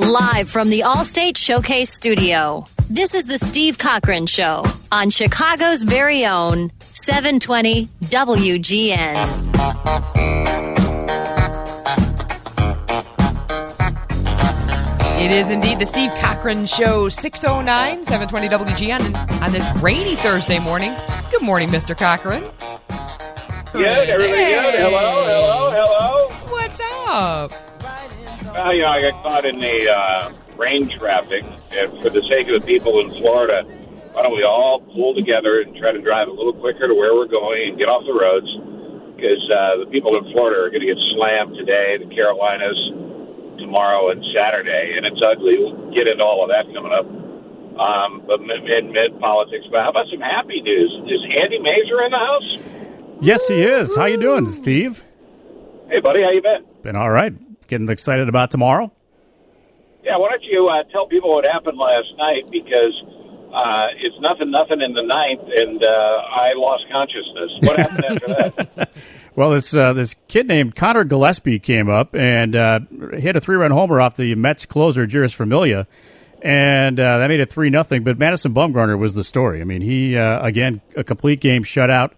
Live from the Allstate Showcase Studio, this is the Steve Cochran Show on Chicago's very own 720 WGN. It is indeed the Steve Cochran Show, 6:09, 720 WGN, on this rainy Thursday morning. Good morning, Mr. Cochran. Good, everything good. Hello. What's up? I got caught in the rain traffic, and for the sake of the people in Florida, why don't we all pull together and try to drive a little quicker to where we're going and get off the roads, because the people in Florida are going to get slammed today, the Carolinas tomorrow and Saturday, and it's ugly. We'll get into all of that coming up. But mid-politics. But how about some happy news? Is Andy Mazer in the house? Yes, he is. How you doing, Steve? Hey, buddy, how you been? Been all right. Getting excited about tomorrow? Yeah, why don't you tell people what happened last night, because it's nothing in the ninth, and I lost consciousness. What happened after that? Well, this kid named Connor Gillespie came up and hit a 3-run homer off the Mets closer, Jeurys Familia, and that made it 3-0. But Madison Bumgarner was the story. I mean, he, again, a complete game shutout.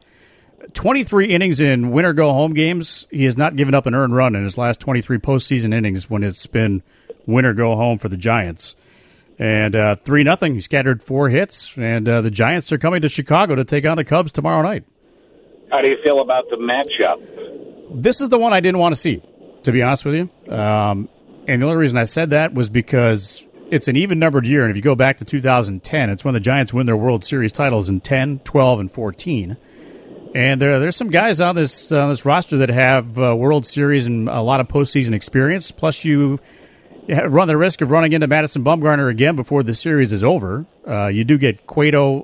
23 innings in winner-go-home games. He has not given up an earned run in his last 23 postseason innings when it's been winner-go-home for the Giants. And 3-0. He scattered 4 hits, and the Giants are coming to Chicago to take on the Cubs tomorrow night. How do you feel about the matchup? This is the one I didn't want to see, to be honest with you. And the only reason I said that was because it's an even-numbered year, and if you go back to 2010, it's when the Giants win their World Series titles in 10, 12, and 14. And there's some guys on this roster that have World Series and a lot of postseason experience. Plus, you run the risk of running into Madison Bumgarner again before the series is over. You do get Cueto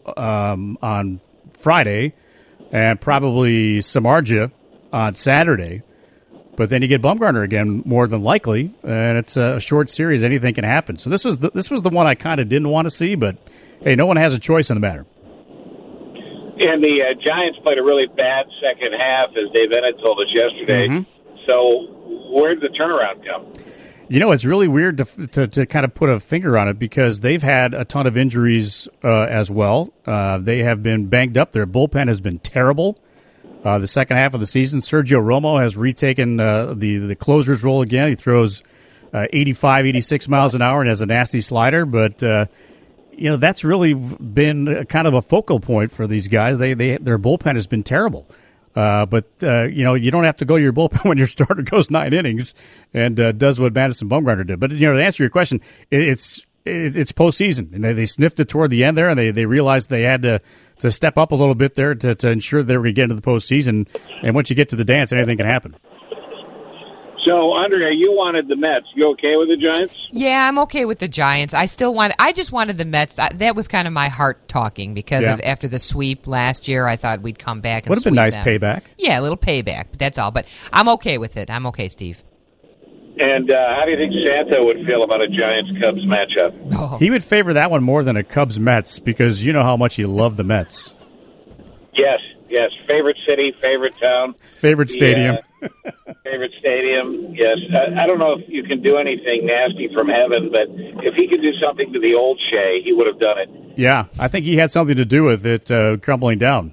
on Friday and probably Samardzija on Saturday. But then you get Bumgarner again, more than likely, and it's a short series. Anything can happen. So this was the one I kind of didn't want to see, but hey, no one has a choice in the matter. And the Giants played a really bad second half, as Dave Bennett told us yesterday. Mm-hmm. So where did the turnaround come? You know, it's really weird to kind of put a finger on it, because they've had a ton of injuries as well. They have been banged up. Their bullpen has been terrible. The second half of the season, Sergio Romo has retaken the closer's role again. He throws 85, 86 miles an hour and has a nasty slider, but that's really been kind of a focal point for these guys. Their bullpen has been terrible. But you don't have to go to your bullpen when your starter goes 9 innings and does what Madison Bumgarner did. But, to answer your question, it's postseason. And they sniffed it toward the end there, and they realized they had to step up a little bit there to ensure they were going to get into the postseason. And once you get to the dance, anything can happen. So, Andrea, you wanted the Mets. You okay with the Giants? Yeah, I'm okay with the Giants. I just wanted the Mets. That was kind of my heart talking because of after the sweep last year, I thought we'd come back and would have been nice them. Payback. Yeah, a little payback, but that's all. But I'm okay with it. I'm okay, Steve. And how do you think Santa would feel about a Giants-Cubs matchup? Oh. He would favor that one more than a Cubs-Mets, because you know how much you love the Mets. Yes. Favorite city, favorite town. Favorite stadium. Favorite stadium, yes. I don't know if you can do anything nasty from heaven, but if he could do something to the old Shea, he would have done it. Yeah, I think he had something to do with it crumbling down.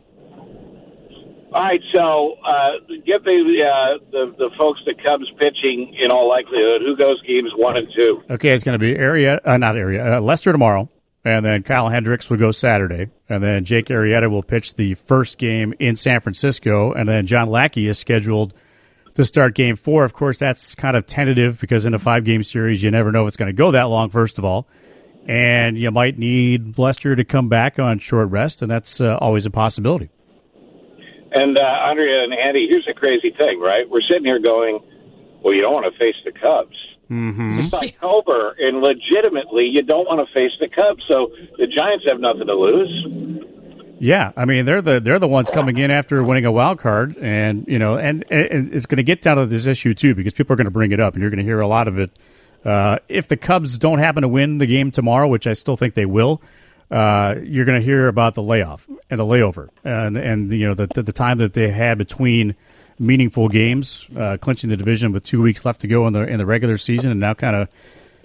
All right, so give the folks the Cubs pitching, in all likelihood, who goes games 1 and 2? Okay, it's going to be Lester tomorrow, and then Kyle Hendricks will go Saturday, and then Jake Arrieta will pitch the first game in San Francisco, and then John Lackey is scheduled to start Game 4. Of course, that's kind of tentative, because in a 5-game series, you never know if it's going to go that long, first of all, and you might need Lester to come back on short rest, and that's always a possibility. And Andrea and Andy, here's the crazy thing, right? We're sitting here going, well, you don't want to face the Cubs. Mm-hmm. It's October, and legitimately, you don't want to face the Cubs. So the Giants have nothing to lose. Yeah, I mean they're the ones coming in after winning a wild card, and and it's going to get down to this issue too, because people are going to bring it up, and you're going to hear a lot of it. If the Cubs don't happen to win the game tomorrow, which I still think they will, you're going to hear about the layoff and the layover, and the time that they had between meaningful games, clinching the division with 2 weeks left to go in the regular season, and now kind of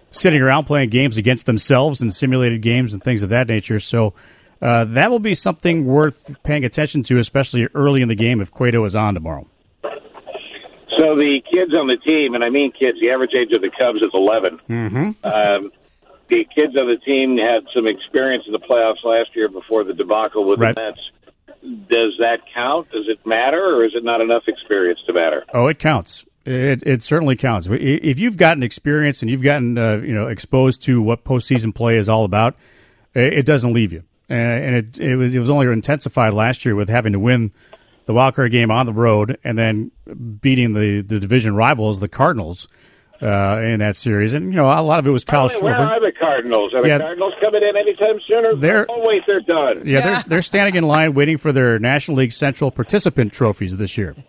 sitting around playing games against themselves and simulated games and things of that nature. So that will be something worth paying attention to, especially early in the game if Cueto is on tomorrow. So the kids on the team, and I mean kids, the average age of the Cubs is 11. Mm-hmm. The kids on the team had some experience in the playoffs last year before the debacle with the Mets. Does that count? Does it matter, or is it not enough experience to matter? Oh, it counts. It certainly counts. If you've gotten experience and you've gotten exposed to what postseason play is all about, it doesn't leave you. And it was only intensified last year with having to win the wildcard game on the road and then beating the division rivals, the Cardinals, in that series. And a lot of it was college football. Where are the Cardinals? Are the Cardinals coming in anytime sooner? They're done. Yeah, they're standing in line waiting for their National League Central participant trophies this year.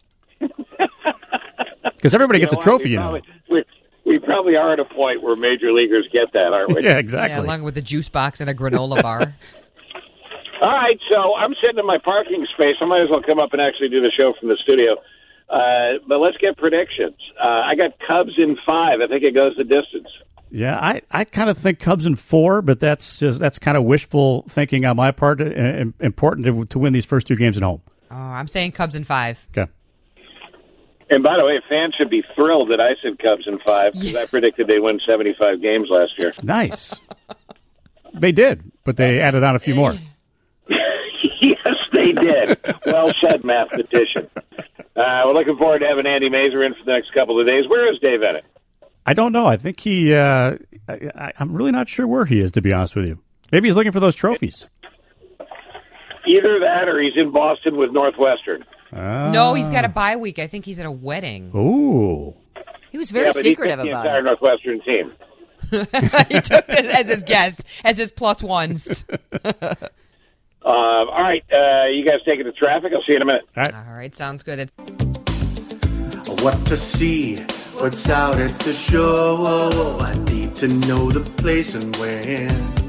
Because everybody gets a trophy, We probably are at a point where major leaguers get that, aren't we? Yeah, exactly. Yeah, along with a juice box and a granola bar. All right, so I'm sitting in my parking space. I might as well come up and actually do the show from the studio. But let's get predictions. I got Cubs in 5. I think it goes the distance. Yeah, I kind of think Cubs in 4, but that's kind of wishful thinking on my part. Important to win these first 2 games at home. Oh, I'm saying Cubs in 5. Okay. And by the way, fans should be thrilled that I said Cubs in 5 because I predicted they win 75 games last year. Nice. They did, but they added on a few more. Yes, they did. Well said, mathematician. We're looking forward to having Andy Mazer in for the next couple of days. Where is Dave Ennett? I don't know. I think he I'm really not sure where he is, to be honest with you. Maybe he's looking for those trophies. Either that or he's in Boston with Northwestern. No, he's got a bye week. I think he's at a wedding. Ooh. He was very secretive about it. The entire Northwestern team. He took it as his guest, as his plus ones. All right, you guys taking the traffic? I'll see you in a minute. All right, sounds good. What to see, what's out at the show. I need to know the place and when.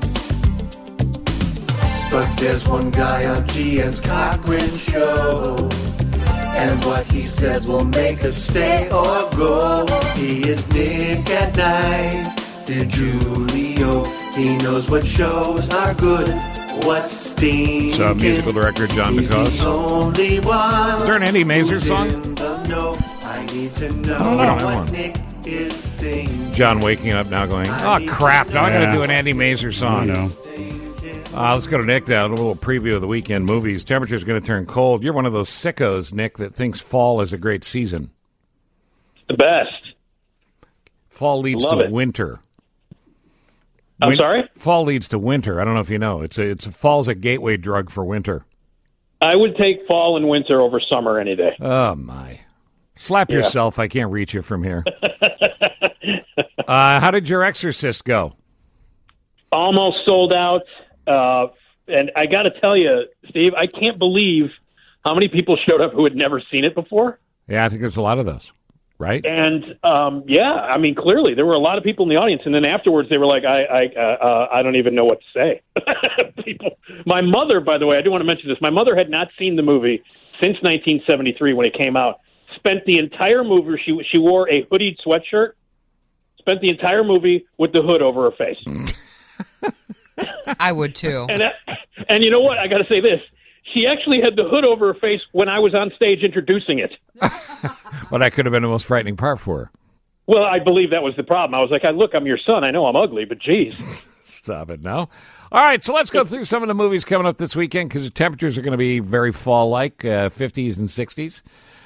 But there's one guy on GN's Cochran Show, and what he says will make us stay or go. He is Nick at Night, DiGiulio. He knows what shows are good, what's stinking. So, musical director John DeCoste. He's the only one. Is there an Andy Mazer song? I need to know we don't have what one. Nick is thinking. John waking up now going, oh, crap, now I got to do an Andy Mazer song. I know. Let's go to Nick now, a little preview of the weekend movies. Temperature's going to turn cold. You're one of those sickos, Nick, that thinks fall is a great season. The best. Fall leads Love to it. winter. I'm sorry? Fall leads to winter. I don't know if you know. Fall's a gateway drug for winter. I would take fall and winter over summer any day. Oh, my. Slap yourself. I can't reach you from here. How did your Exorcist go? Almost sold out. And I got to tell you, Steve, I can't believe how many people showed up who had never seen it before. Yeah, I think there's a lot of those, right? And, I mean, clearly there were a lot of people in the audience. And then afterwards they were like, I don't even know what to say. My mother, by the way, I do want to mention this. My mother had not seen the movie since 1973 when it came out. Spent the entire movie, she wore a hoodied sweatshirt, spent the entire movie with the hood over her face. I would, too. And you know what? I got to say this. She actually had the hood over her face when I was on stage introducing it. Well, that could have been the most frightening part for her. Well, I believe that was the problem. I was like, look, I'm your son. I know I'm ugly, but geez. Stop it now. All right, so let's go through some of the movies coming up this weekend because the temperatures are going to be very fall-like, 50s and 60s.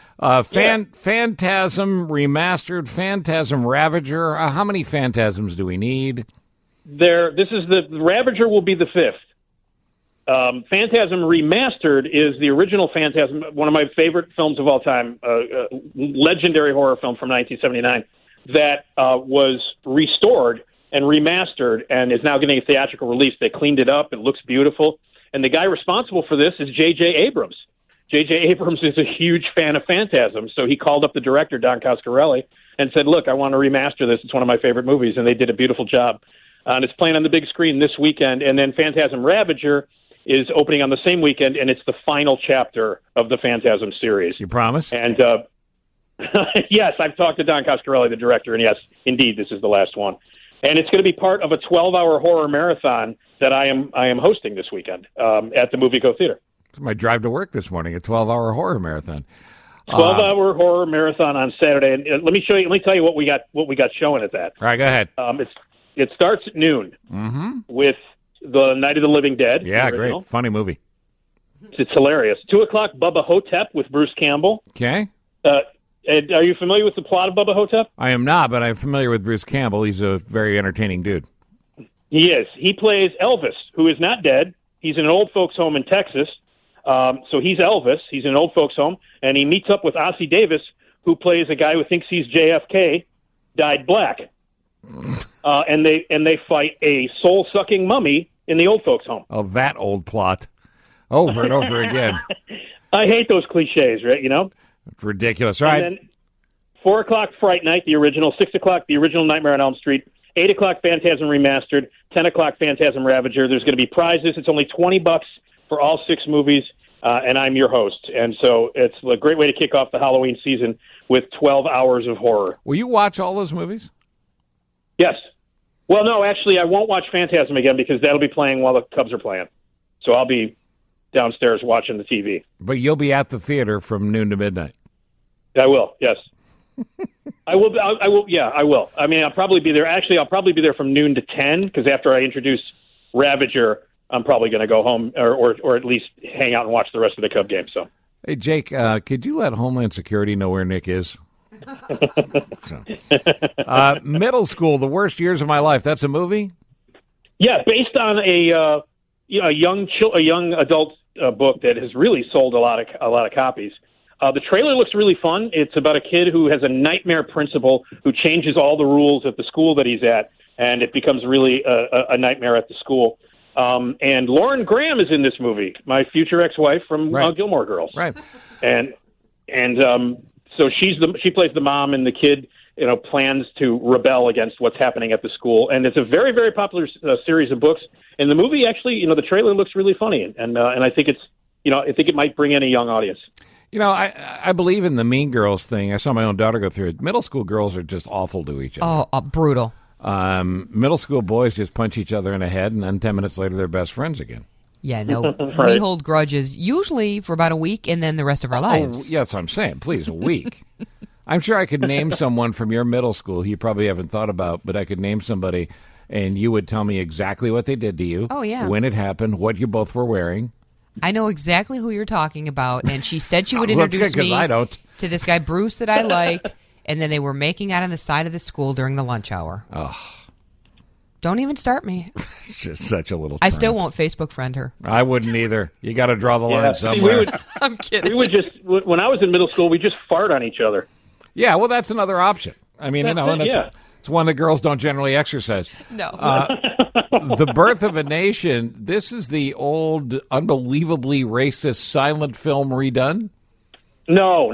Phantasm Remastered, Phantasm Ravager. How many Phantasms do we need? The Ravager will be the 5th. Phantasm Remastered is the original Phantasm, one of my favorite films of all time, legendary horror film from 1979 that was restored and remastered and is now getting a theatrical release. They cleaned it up. It looks beautiful. And the guy responsible for this is J.J. Abrams. J.J. Abrams is a huge fan of Phantasm, so he called up the director, Don Coscarelli, and said, look, I want to remaster this. It's one of my favorite movies, and they did a beautiful job. And it's playing on the big screen this weekend. And then Phantasm Ravager is opening on the same weekend, and it's the final chapter of the Phantasm series. You promise? And yes, I've talked to Don Coscarelli, the director, and yes, indeed, this is the last one. And it's going to be part of a 12-hour horror marathon that I am hosting this weekend at the Movie Go Theater. It's my drive to work this morning, a 12-hour horror marathon. 12-hour horror marathon on Saturday. And let me tell you what we got showing at that. All right, go ahead. It starts at noon with the Night of the Living Dead. Yeah, great. Funny movie. It's hilarious. 2:00, Bubba Hotep with Bruce Campbell. Okay. And are you familiar with the plot of Bubba Hotep? I am not, but I'm familiar with Bruce Campbell. He's a very entertaining dude. He is. He plays Elvis, who is not dead. He's in an old folks' home in Texas. So he's Elvis. He's in an old folks' home, and he meets up with Ossie Davis, who plays a guy who thinks he's JFK, dyed black. And they fight a soul-sucking mummy in the old folks' home. Oh, that old plot. Over and over again. I hate those cliches, right? You know? It's ridiculous. Right. And then 4:00, Fright Night, the original. 6:00, the original Nightmare on Elm Street. 8:00, Phantasm Remastered. 10:00, Phantasm Ravager. There's going to be prizes. It's only $20 for all 6 movies, and I'm your host. And so it's a great way to kick off the Halloween season with 12 hours of horror. Will you watch all those movies? Yes. Well, no, actually, I won't watch Phantasm again because that'll be playing while the Cubs are playing. So I'll be downstairs watching the TV. But you'll be at the theater from noon to midnight. I will, yes. I will. Yeah, I will. I mean, I'll probably be there. Actually, I'll probably be there from noon to 10 because after I introduce Ravager, I'm probably going to go home or at least hang out and watch the rest of the Cub game. So, hey, Jake, could you let Homeland Security know where Nick is? Middle School, The Worst Years of My Life. That's a movie? Yeah, based on a young adult book that has really sold a lot of copies. The trailer looks really fun. It's about a kid who has a nightmare principal who changes all the rules at the school that he's at, and it becomes really a nightmare at the school. And Lauren Graham is in this movie, my future ex-wife from Gilmore Girls. Right. And so she plays the mom, and the kid plans to rebel against what's happening at the school. And it's a very, very popular series of books. And the movie actually, the trailer looks really funny, and I think it's, I think it might bring in a young audience. I believe in the Mean Girls thing. I saw my own daughter go through it. Middle school girls are just awful to each other. Oh, brutal. Middle school boys just punch each other in the head, and then 10 minutes later, they're best friends again. Yeah, no, right. We hold grudges usually for about a week, and then the rest of our lives. Yeah, that's what I'm saying. Please, a week. I'm sure I could name someone from your middle school you probably haven't thought about, but I could name somebody, and you would tell me exactly what they did to you. Oh, yeah. When it happened, what you both were wearing. I know exactly who you're talking about, and she said she would introduce me to this guy, Bruce, that I liked, and then they were making out on the side of the school during the lunch hour. Oh. Don't even start me. It's just such a little I still won't Facebook friend her. I wouldn't either. You got to draw the line somewhere. I'm kidding. We would just, when I was in middle school, we just fart on each other. Yeah, well, that's another option. I mean, it's one that girls don't generally exercise. No. The Birth of a Nation, this is the old, unbelievably racist silent film redone? No.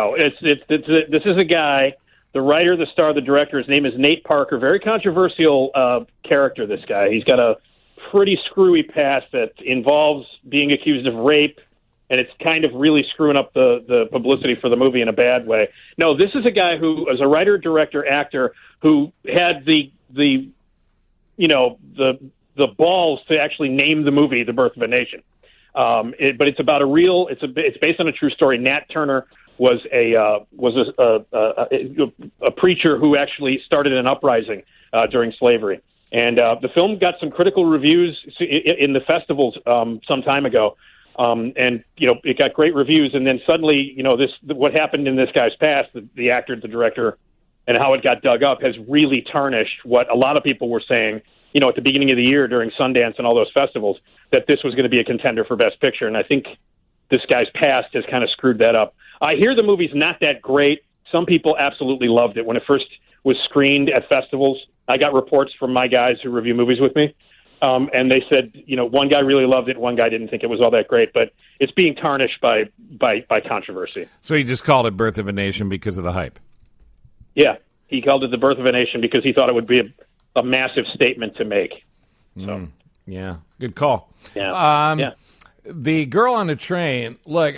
This is a guy, the writer, the star, the director. His name is Nate Parker. Very controversial character, this guy. He's got a pretty screwy past that involves being accused of rape, and it's kind of really screwing up the publicity for the movie in a bad way. No, this is a guy who is a writer, director, actor who had the balls to actually name the movie The Birth of a Nation. But it's about it's based on a true story. Nat Turner was a preacher who actually started an uprising during slavery. And the film got some critical reviews in the festivals some time ago. And it got great reviews. And then suddenly, what happened in this guy's past, the actor, the director, and how it got dug up has really tarnished what a lot of people were saying, at the beginning of the year during Sundance and all those festivals, that this was going to be a contender for Best Picture. And I think this guy's past has kind of screwed that up. I hear the movie's not that great. Some people absolutely loved it. When it first was screened at festivals, I got reports from my guys who review movies with me. And they said, one guy really loved it, one guy didn't think it was all that great, but it's being tarnished by controversy. So he just called it Birth of a Nation because of the hype. Yeah, he called it The Birth of a Nation because he thought it would be a massive statement to make. So, yeah, good call. Yeah. The girl on the train. Look,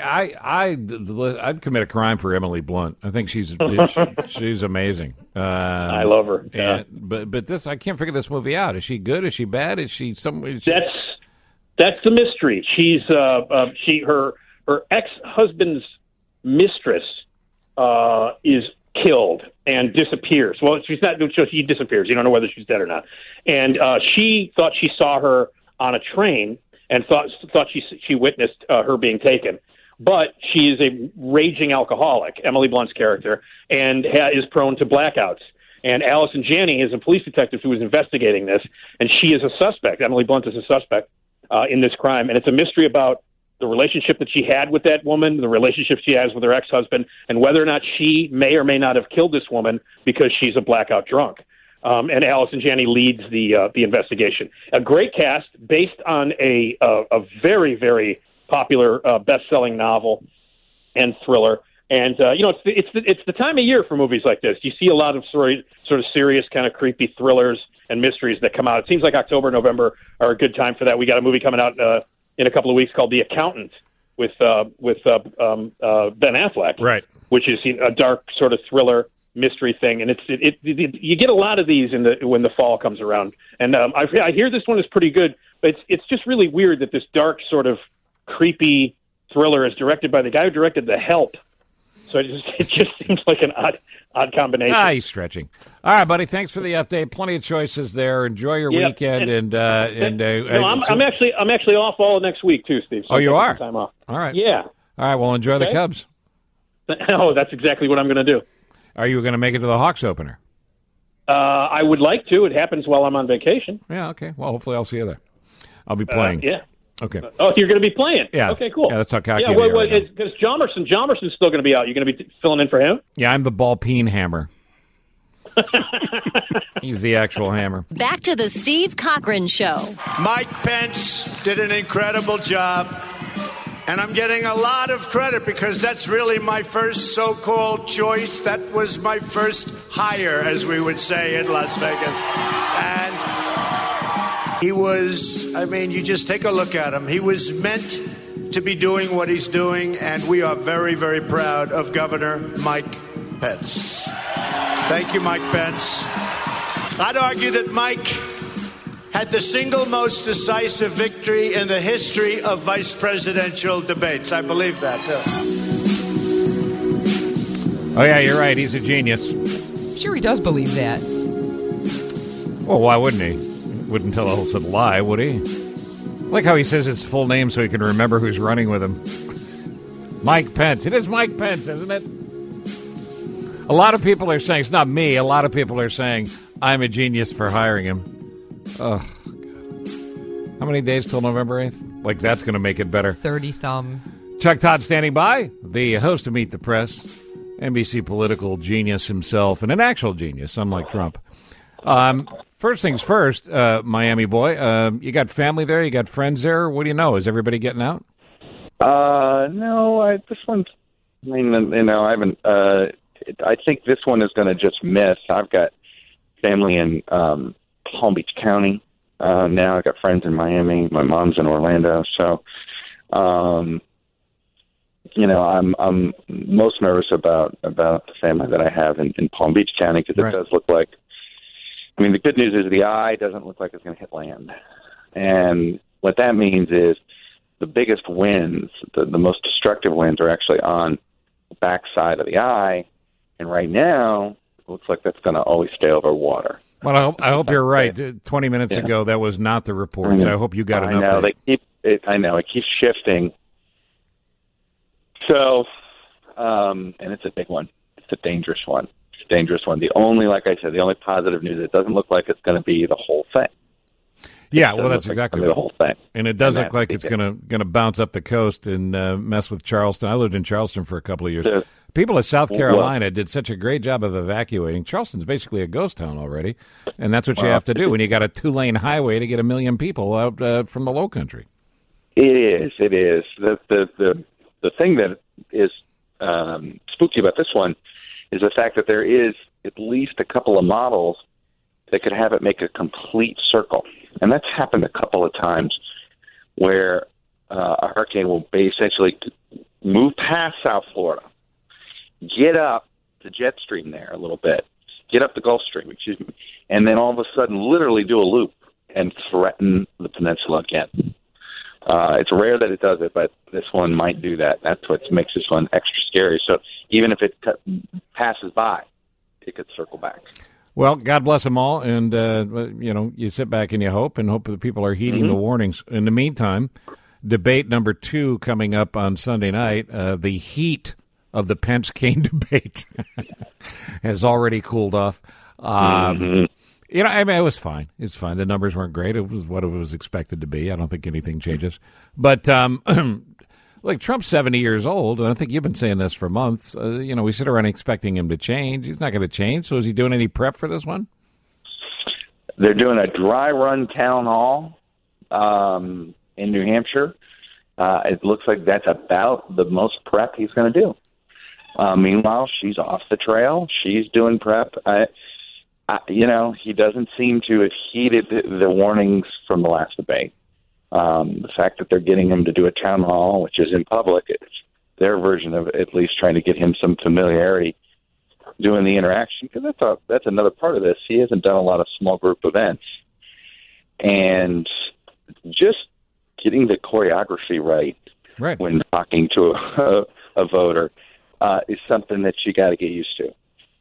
I'd commit a crime for Emily Blunt. I think she's amazing. I love her. Yeah. But this, I can't figure this movie out. Is she good? Is she bad? Is she some? That's the mystery. She's her ex-husband's mistress is killed and disappears. Well, she's not. So she disappears. You don't know whether she's dead or not. And she thought she saw her on a train and thought she witnessed her being taken. But she is a raging alcoholic, Emily Blunt's character, and is prone to blackouts. And Allison Janney is a police detective who is investigating this, and she is a suspect. Emily Blunt is a suspect in this crime, and it's a mystery about the relationship that she had with that woman, the relationship she has with her ex-husband, and whether or not she may or may not have killed this woman because she's a blackout drunk. And Allison Janney leads the investigation. A great cast based on a very, very popular best-selling novel and thriller. And it's the time of year for movies like this. You see a lot of sort of serious, kind of creepy thrillers and mysteries that come out. It seems like October, November are a good time for that. We got a movie coming out in a couple of weeks called The Accountant with Ben Affleck, right? Which is a dark sort of thriller mystery thing, and you get a lot of these when the fall comes around. And I hear this one is pretty good, but it's just really weird that this dark sort of creepy thriller is directed by the guy who directed The Help. So it just seems like an odd combination. He's stretching. All right, buddy. Thanks for the update. Plenty of choices there. Enjoy your weekend. I'm actually off all next week too, Steve. So you are? Time off. All right. Yeah. All right. Well, enjoy the Cubs. Oh, that's exactly what I'm going to do. Are you going to make it to the Hawks opener? I would like to. It happens while I'm on vacation. Yeah. Okay. Well, hopefully I'll see you there. I'll be playing. Yeah. Okay. Oh, you're going to be playing? Yeah. Okay, cool. Yeah, that's how cocky because Jalmerson's still going to be out. You're going to be filling in for him? Yeah, I'm the ball peen hammer. He's the actual hammer. Back to the Steve Cochran Show. Mike Pence did an incredible job, and I'm getting a lot of credit because that's really my first so-called choice. That was my first hire, as we would say in Las Vegas. And he was, you just take a look at him. He was meant to be doing what he's doing, and we are very, very proud of Governor Mike Pence. Thank you, Mike Pence. I'd argue that Mike had the single most decisive victory in the history of vice presidential debates. I believe that, too. Oh, yeah, you're right. He's a genius. Sure, he does believe that. Well, why wouldn't he? Wouldn't tell us a lie, would he? I like how he says his full name so he can remember who's running with him. Mike Pence. It is Mike Pence, isn't it? A lot of people are saying, it's not me, a lot of people are saying, I'm a genius for hiring him. Oh, God. How many days till November 8th? Like, that's going to make it better. 30-some. Chuck Todd standing by, the host of Meet the Press, NBC political genius himself, and an actual genius, unlike Trump. First things first, Miami boy, you got family there? You got friends there? What do you know? Is everybody getting out? No, this one's, I haven't, I think this one is going to just miss. I've got family in Palm Beach County now. I've got friends in Miami. My mom's in Orlando. So, I'm most nervous about the family that I have in Palm Beach County because it does look like, the good news is the eye doesn't look like it's going to hit land. And what that means is the biggest winds, the most destructive winds are actually on the backside of the eye. And right now, it looks like that's going to always stay over water. Well, I hope you're right. 20 minutes ago, that was not the report. So I hope you got an update. It keeps shifting. So, and it's a big one. It's a dangerous one. The only positive news, it doesn't look like it's going to be the whole thing. Yeah, well, that's exactly the whole thing. And it does look like it's going to bounce up the coast and mess with Charleston. I lived in Charleston for a couple of years. People of South Carolina did such a great job of evacuating. Charleston's basically a ghost town already, and that's what you have to do when you got a 2-lane highway to get 1 million people out from the Lowcountry. It is. The thing that is spooky about this one is the fact that there is at least a couple of models that could have it make a complete circle. And that's happened a couple of times where a hurricane will essentially move past South Florida, get up the jet stream there a little bit, get up the Gulf Stream, and then all of a sudden literally do a loop and threaten the peninsula again. It's rare that it does it, but this one might do that. That's what makes this one extra scary. So even if it passes by, it could circle back. Well, God bless them all, and you sit back and you hope that people are heeding the warnings. In the meantime, debate number 2 coming up on Sunday night, the heat of the Pence-Kaine debate has already cooled off. It was fine. It's fine. The numbers weren't great. It was what it was expected to be. I don't think anything changes. But look, Trump's 70 years old, and I think you've been saying this for months. We sit around expecting him to change. He's not going to change. So is he doing any prep for this one? They're doing a dry run town hall in New Hampshire. It looks like that's about the most prep he's going to do. Meanwhile, she's off the trail. She's doing prep. He doesn't seem to have heeded the warnings from the last debate. The fact that they're getting him to do a town hall, which is in public, it's their version of at least trying to get him some familiarity doing the interaction, because that's another part of this. He hasn't done a lot of small group events. And just getting the choreography right. When talking to a voter is something that you got to get used to.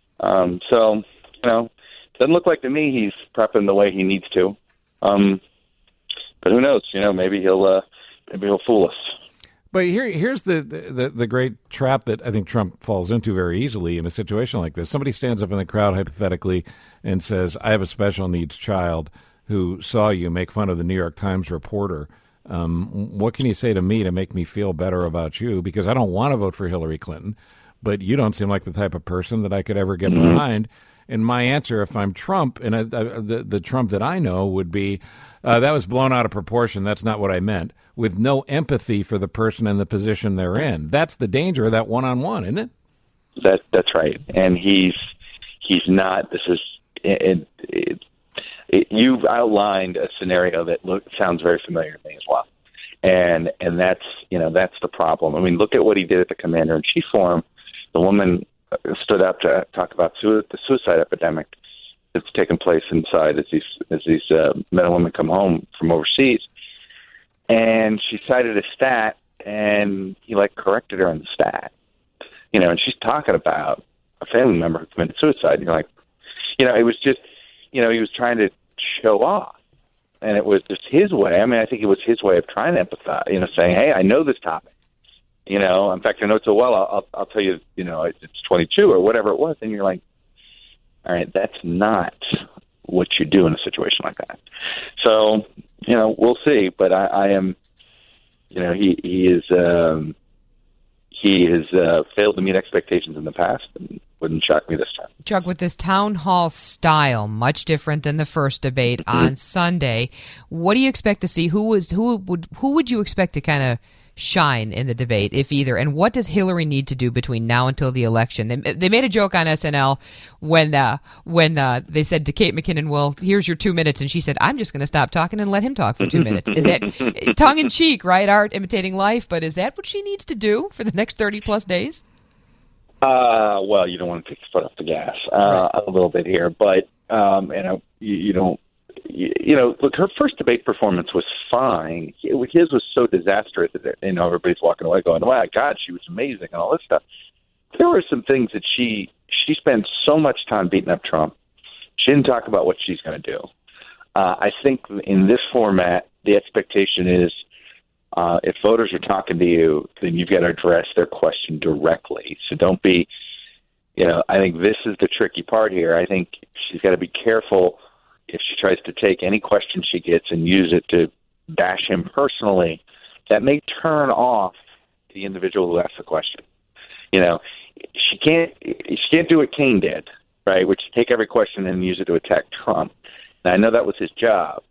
Doesn't look like to me he's prepping the way he needs to. But who knows? Maybe he'll fool us. But here's the great trap that I think Trump falls into very easily in a situation like this. Somebody stands up in the crowd, hypothetically, and says, I have a special needs child who saw you make fun of the New York Times reporter. What can you say to me to make me feel better about you? Because I don't want to vote for Hillary Clinton, but you don't seem like the type of person that I could ever get behind. And my answer, if I'm Trump, and the Trump that I know, would be, that was blown out of proportion. That's not what I meant. With no empathy for the person and the position they're in. That's the danger of that one-on-one, isn't it? That's right. And he's not. This is you've outlined a scenario that sounds very familiar to me as well. And that's the problem. I mean, look at what he did at the Commander-in-Chief Forum. The woman stood up to talk about the suicide epidemic that's taken place inside as these men and women come home from overseas. And she cited a stat, and he corrected her on the stat. And she's talking about a family member who committed suicide. And you're like, it was just, he was trying to show off. And it was just his way. I mean, I think it was his way of trying to empathize, saying, hey, I know this topic. In fact, I know it so well, I'll tell you, it's 22 or whatever it was. And you're like, all right, that's not what you do in a situation like that. So, we'll see. But I am, he has failed to meet expectations in the past, and wouldn't shock me this time. Chuck, with this town hall style, much different than the first debate on Sunday, what do you expect to see? Who would you expect to kind of shine in the debate, if either? And what does Hillary need to do between now until the election? They made a joke on SNL when they said to Kate McKinnon, well, here's your 2 minutes, and she said, I'm just going to stop talking and let him talk for 2 minutes. Is that tongue-in-cheek, right? Art imitating life, but is that what she needs to do for the next 30-plus days? Well, you don't want to take the foot off the gas a little bit here, but you don't. Look, her first debate performance was fine. His was so disastrous that everybody's walking away going, "Oh my God, she was amazing," and all this stuff. There were some things that she spent so much time beating up Trump. She didn't talk about what she's going to do. I think in this format, the expectation is if voters are talking to you, then you've got to address their question directly. So don't be, I think this is the tricky part here. I think she's got to be careful if she tries to take any question she gets and use it to bash him personally. That may turn off the individual who asks the question. She can't do what Kaine did, right? Which is take every question and use it to attack Trump. Now, I know that was his job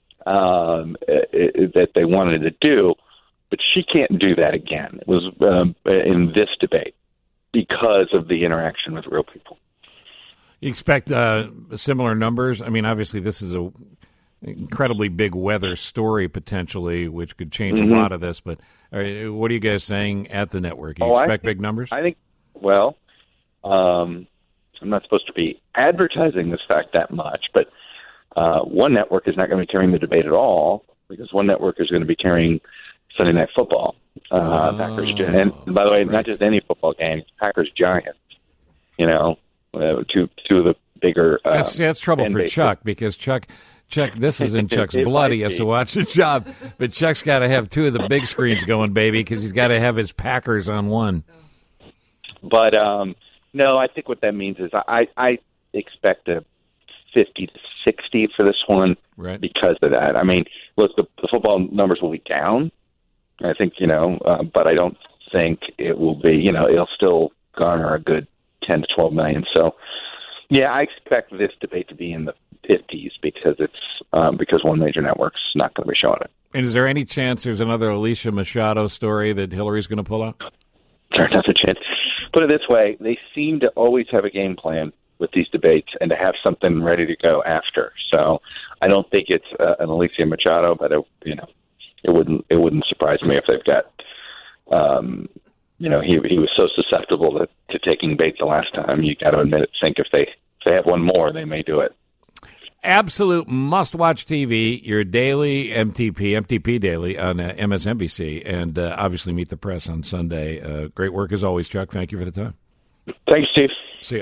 that they wanted to do, but she can't do that again. It was in this debate because of the interaction with real people. You expect similar numbers? I mean, obviously, this is incredibly big weather story potentially, which could change a lot of this. But what are you guys saying at the network? You expect big numbers? I think, well, I'm not supposed to be advertising this fact that much, but one network is not going to be carrying the debate at all because one network is going to be carrying Sunday Night Football. Packers, and by the way, not just any football game, Packers Giants. You know, two of the bigger. That's trouble for Chuck because Chuck, this is in Chuck's blood. He has to watch the job, but Chuck's got to have two of the big screens going, baby, because he's got to have his Packers on one. But no, I think what that means is I expect a 50 to 60 for this one, right? Because of that. I mean, look, the football numbers will be down. I think, but I don't think it will be, it'll still garner a good 10 to 12 million. So, yeah, I expect this debate to be in the 50s because because one major network's not going to be showing it. And is there any chance there's another Alicia Machado story that Hillary's going to pull out? There's not a chance. Put it this way, they seem to always have a game plan with these debates and to have something ready to go after. So I don't think it's an Alicia Machado, but it wouldn't surprise me if they've got, he was so susceptible to taking bait the last time. You got to think if they have one more, they may do it. Absolute must-watch TV, your daily MTP Daily on MSNBC, and obviously Meet the Press on Sunday. Great work as always, Chuck. Thank you for the time. Thanks, Steve. See ya.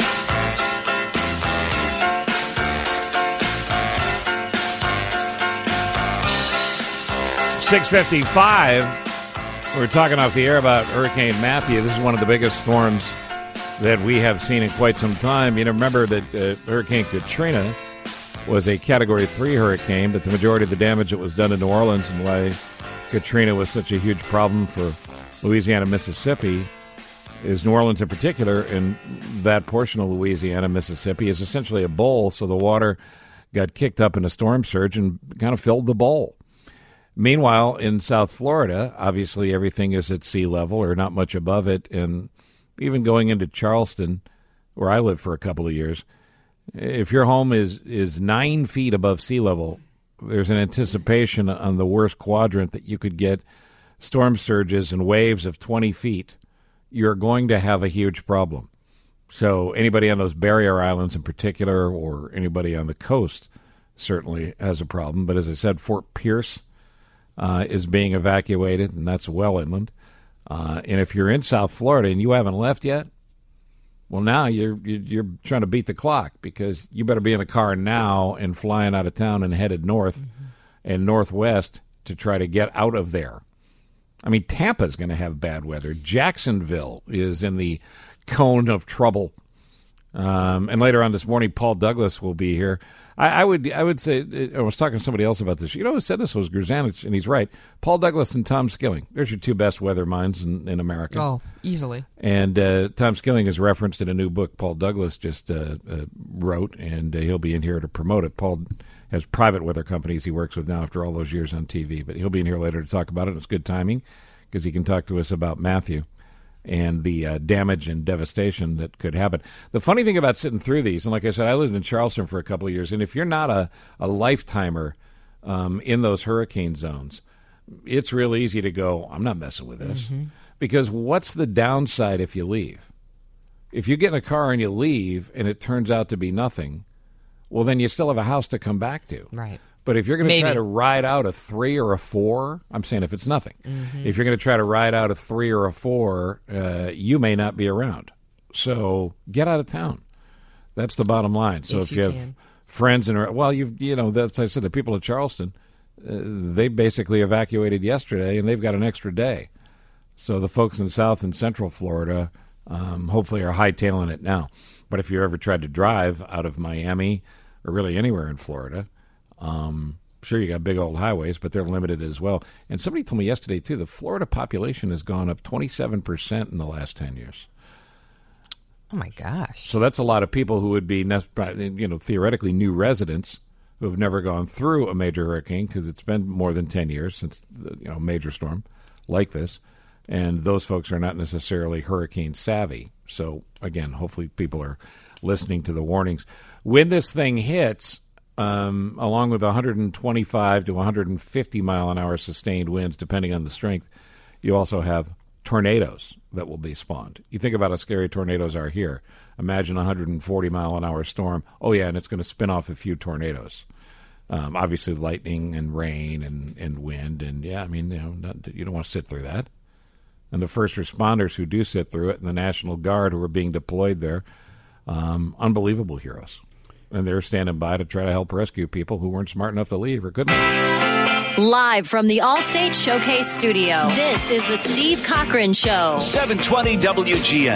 $6:55. We're talking off the air about Hurricane Matthew. This is one of the biggest storms that we have seen in quite some time. Remember that Hurricane Katrina was a Category 3 hurricane, but the majority of the damage that was done in New Orleans and why Katrina was such a huge problem for Louisiana, Mississippi, is New Orleans in particular, and that portion of Louisiana, Mississippi, is essentially a bowl, so the water got kicked up in a storm surge and kind of filled the bowl. Meanwhile, in South Florida, obviously everything is at sea level or not much above it, and even going into Charleston, where I lived for a couple of years, if your home is 9 feet above sea level, there's an anticipation on the worst quadrant that you could get storm surges and waves of 20 feet. You're going to have a huge problem. So anybody on those barrier islands in particular, or anybody on the coast, certainly has a problem. But as I said, Fort Pierce is being evacuated, and that's well inland. And if you're in South Florida and you haven't left yet, well, now you're trying to beat the clock because you better be in the car now and flying out of town and headed north and northwest to try to get out of there. I mean, Tampa's going to have bad weather. Jacksonville is in the cone of trouble. And later on this morning, Paul Douglas will be here. I would say, I was talking to somebody else about this. Who said this was Grzanich, and he's right. Paul Douglas and Tom Skilling. There's your two best weather minds in America. Oh, easily. And Tom Skilling is referenced in a new book Paul Douglas just wrote, and he'll be in here to promote it. Paul has private weather companies he works with now after all those years on TV, but he'll be in here later to talk about it. It's good timing because he can talk to us about Matthew and the damage and devastation that could happen. The funny thing about sitting through these, and like I said, I lived in Charleston for a couple of years, and if you're not a lifetimer in those hurricane zones, it's real easy to go, I'm not messing with this. Mm-hmm. Because what's the downside if you leave? If you get in a car and you leave and it turns out to be nothing, well, then you still have a house to come back to. Right. But if you're going to try to ride out a 3 or a 4, I'm saying if it's nothing, if you're going to try to ride out a 3 or a 4, you may not be around. So get out of town. That's the bottom line. So if you have friends that's I said the people of Charleston, they basically evacuated yesterday, and they've got an extra day. So the folks in South and Central Florida hopefully are hightailing it now. But if you ever tried to drive out of Miami or really anywhere in Florida, sure, you got big old highways, but they're limited as well. And somebody told me yesterday, too, the Florida population has gone up 27% in the last 10 years. Oh, my gosh. So that's a lot of people who would be, theoretically new residents who have never gone through a major hurricane because it's been more than 10 years since a major storm like this. And those folks are not necessarily hurricane savvy. So, again, hopefully people are listening to the warnings. When this thing hits, along with 125 to 150 mile an hour sustained winds, depending on the strength, you also have tornadoes that will be spawned. You think about how scary tornadoes are here. Imagine a 140 mile an hour storm. Oh, yeah, and it's going to spin off a few tornadoes. Obviously, lightning and rain and wind. And, yeah, I mean, you don't want to sit through that. And the first responders who do sit through it and the National Guard who are being deployed there, unbelievable heroes. And they're standing by to try to help rescue people who weren't smart enough to leave or couldn't. Live from the Allstate Showcase Studio, this is the Steve Cochran Show. 720 WGN.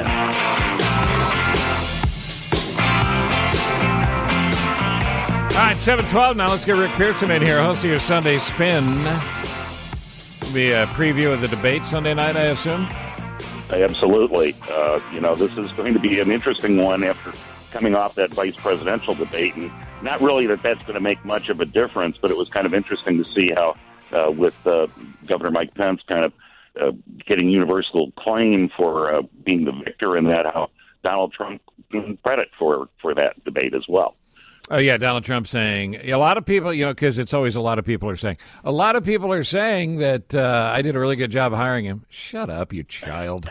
All right, 7:12 now. Let's get Rick Pearson in here, host of your Sunday Spin. Be a preview of the debate Sunday night, I assume? Absolutely. This is going to be an interesting one after coming off that vice presidential debate. And not really that's going to make much of a difference, but it was kind of interesting to see how with Governor Mike Pence kind of getting universal claim for being the victor in that, how Donald Trump given credit for that debate as well. Oh, yeah, Donald Trump saying, a lot of people, because it's always a lot of people are saying that I did a really good job hiring him. Shut up, you child.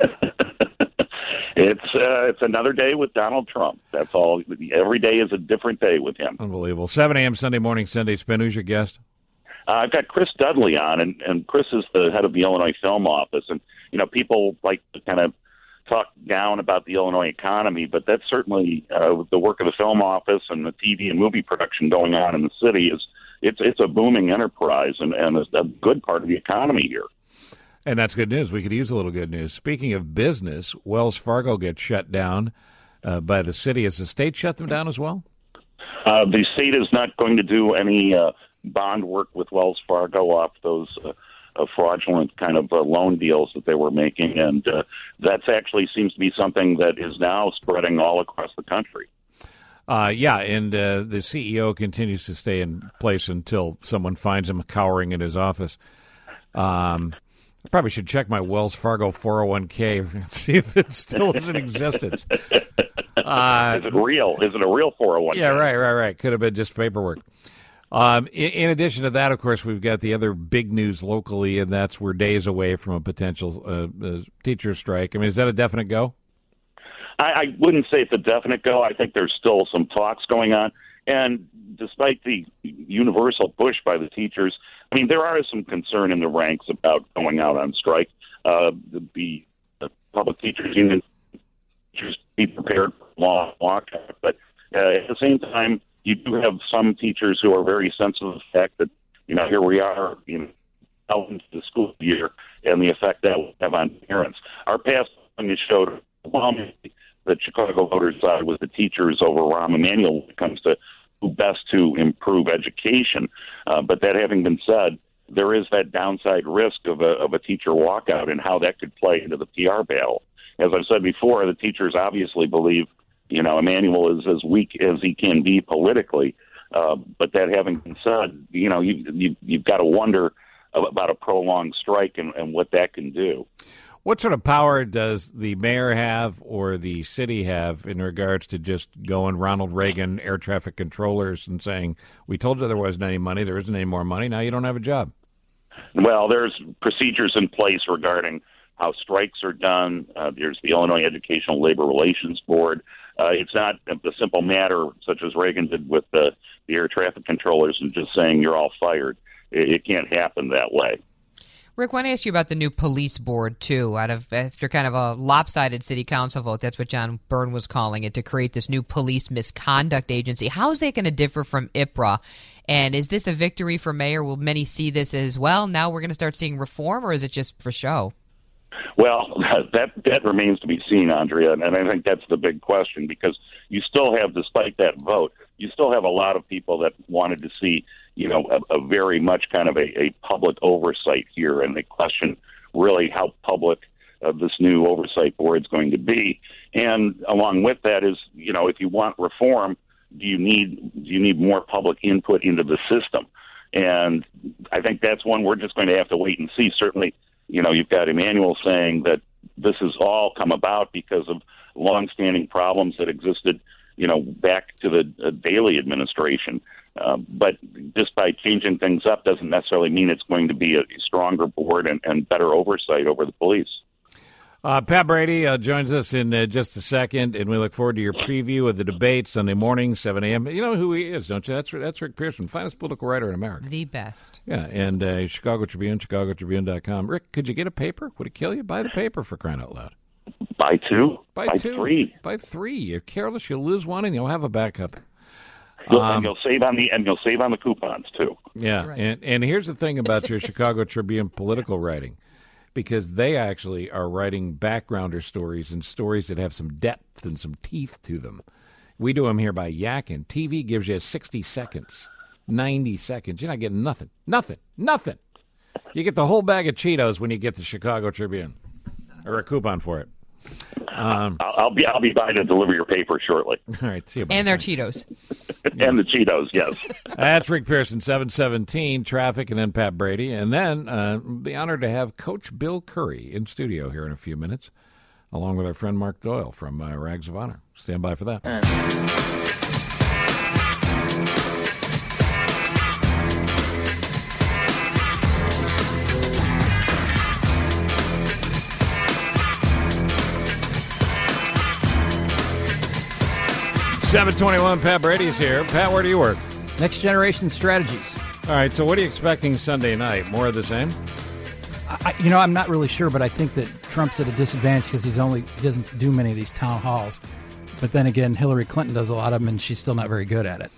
It's another day with Donald Trump. That's all. Every day is a different day with him. Unbelievable. 7 a.m. Sunday morning, Sunday Spin. Who's your guest? I've got Chris Dudley on, and Chris is the head of the Illinois Film Office. And, people like to kind of talk down about the Illinois economy, but that's certainly the work of the film office and the TV and movie production going on in the city. It's a booming enterprise and a good part of the economy here. And that's good news. We could use a little good news. Speaking of business, Wells Fargo gets shut down by the city. Has the state shut them down as well? The state is not going to do any bond work with Wells Fargo off those fraudulent kind of loan deals that they were making. And that's actually seems to be something that is now spreading all across the country. And the CEO continues to stay in place until someone finds him cowering in his office. I probably should check my Wells Fargo 401k and see if it still is in existence. Is it real? Is it a real 401k? Yeah, right. Could have been just paperwork. In addition to that, of course, we've got the other big news locally, and that's we're days away from a potential teacher strike. I mean, is that a definite go? I wouldn't say it's a definite go. I think there's still some talks going on. And despite the universal push by the teachers, I mean, there are some concern in the ranks about going out on strike. The public teachers union just be prepared for a long walkout. But at the same time, you do have some teachers who are very sensitive to the fact that, here we are, out into the school year and the effect that will have on parents. Our past one showed that Chicago voters side with the teachers over Rahm Emanuel when it comes to who best to improve education. But that having been said, there is that downside risk of a teacher walkout and how that could play into the PR battle. As I've said before, the teachers obviously believe, Emanuel is as weak as he can be politically. But that having been said, you've got to wonder about a prolonged strike and what that can do. What sort of power does the mayor have or the city have in regards to just going Ronald Reagan air traffic controllers and saying, we told you there wasn't any money, there isn't any more money, now you don't have a job? Well, there's procedures in place regarding how strikes are done. There's the Illinois Educational Labor Relations Board. It's not a simple matter such as Reagan did with the air traffic controllers and just saying you're all fired. It can't happen that way. Rick, I want to ask you about the new police board, too. After kind of a lopsided city council vote, that's what John Byrne was calling it, to create this new police misconduct agency. How is that going to differ from IPRA? And is this a victory for mayor? Will many see this as well? Now we're going to start seeing reform, or is it just for show? Well, that remains to be seen, Andrea, and I think that's the big question, because you still have, despite that vote, you still have a lot of people that wanted to see a very much kind of a public oversight here, and they question really how public this new oversight board is going to be. And along with that is, if you want reform, do you need more public input into the system? And I think that's one we're just going to have to wait and see. Certainly, you've got Emanuel saying that this has all come about because of longstanding problems that existed, back to the Daley administration. But just by changing things up doesn't necessarily mean it's going to be a stronger board and better oversight over the police. Pat Brady joins us in just a second, and we look forward to your preview of the debate Sunday morning, 7 a.m. You know who he is, don't you? That's Rick Pearson, finest political writer in America. The best. Yeah, and Chicago Tribune, ChicagoTribune.com. Rick, could you get a paper? Would it kill you? Buy the paper, for crying out loud. Buy two. Buy two. Three. Buy three. You're careless. You'll lose one, and you'll have a backup. And you'll save on the coupons too. Yeah, right. And here's the thing about your Chicago Tribune political writing, because they actually are writing backgrounder stories and stories that have some depth and some teeth to them. We do them here by yakking. TV gives you 60 seconds, 90 seconds. You're not getting nothing. You get the whole bag of Cheetos when you get the Chicago Tribune, or a coupon for it. I'll be by to deliver your paper shortly. All right, see you. And their Cheetos. And the Cheetos, yes. That's Rick Pearson, 717, traffic, and then Pat Brady. And then the honor to have Coach Bill Curry in studio here in a few minutes, along with our friend Mark Doyle from Rags of Honor. Stand by for that. 721, Pat Brady's here. Pat, where do you work? Next Generation Strategies. All right, so what are you expecting Sunday night? More of the same? I'm not really sure, but I think that Trump's at a disadvantage because he doesn't do many of these town halls. But then again, Hillary Clinton does a lot of them, and she's still not very good at it.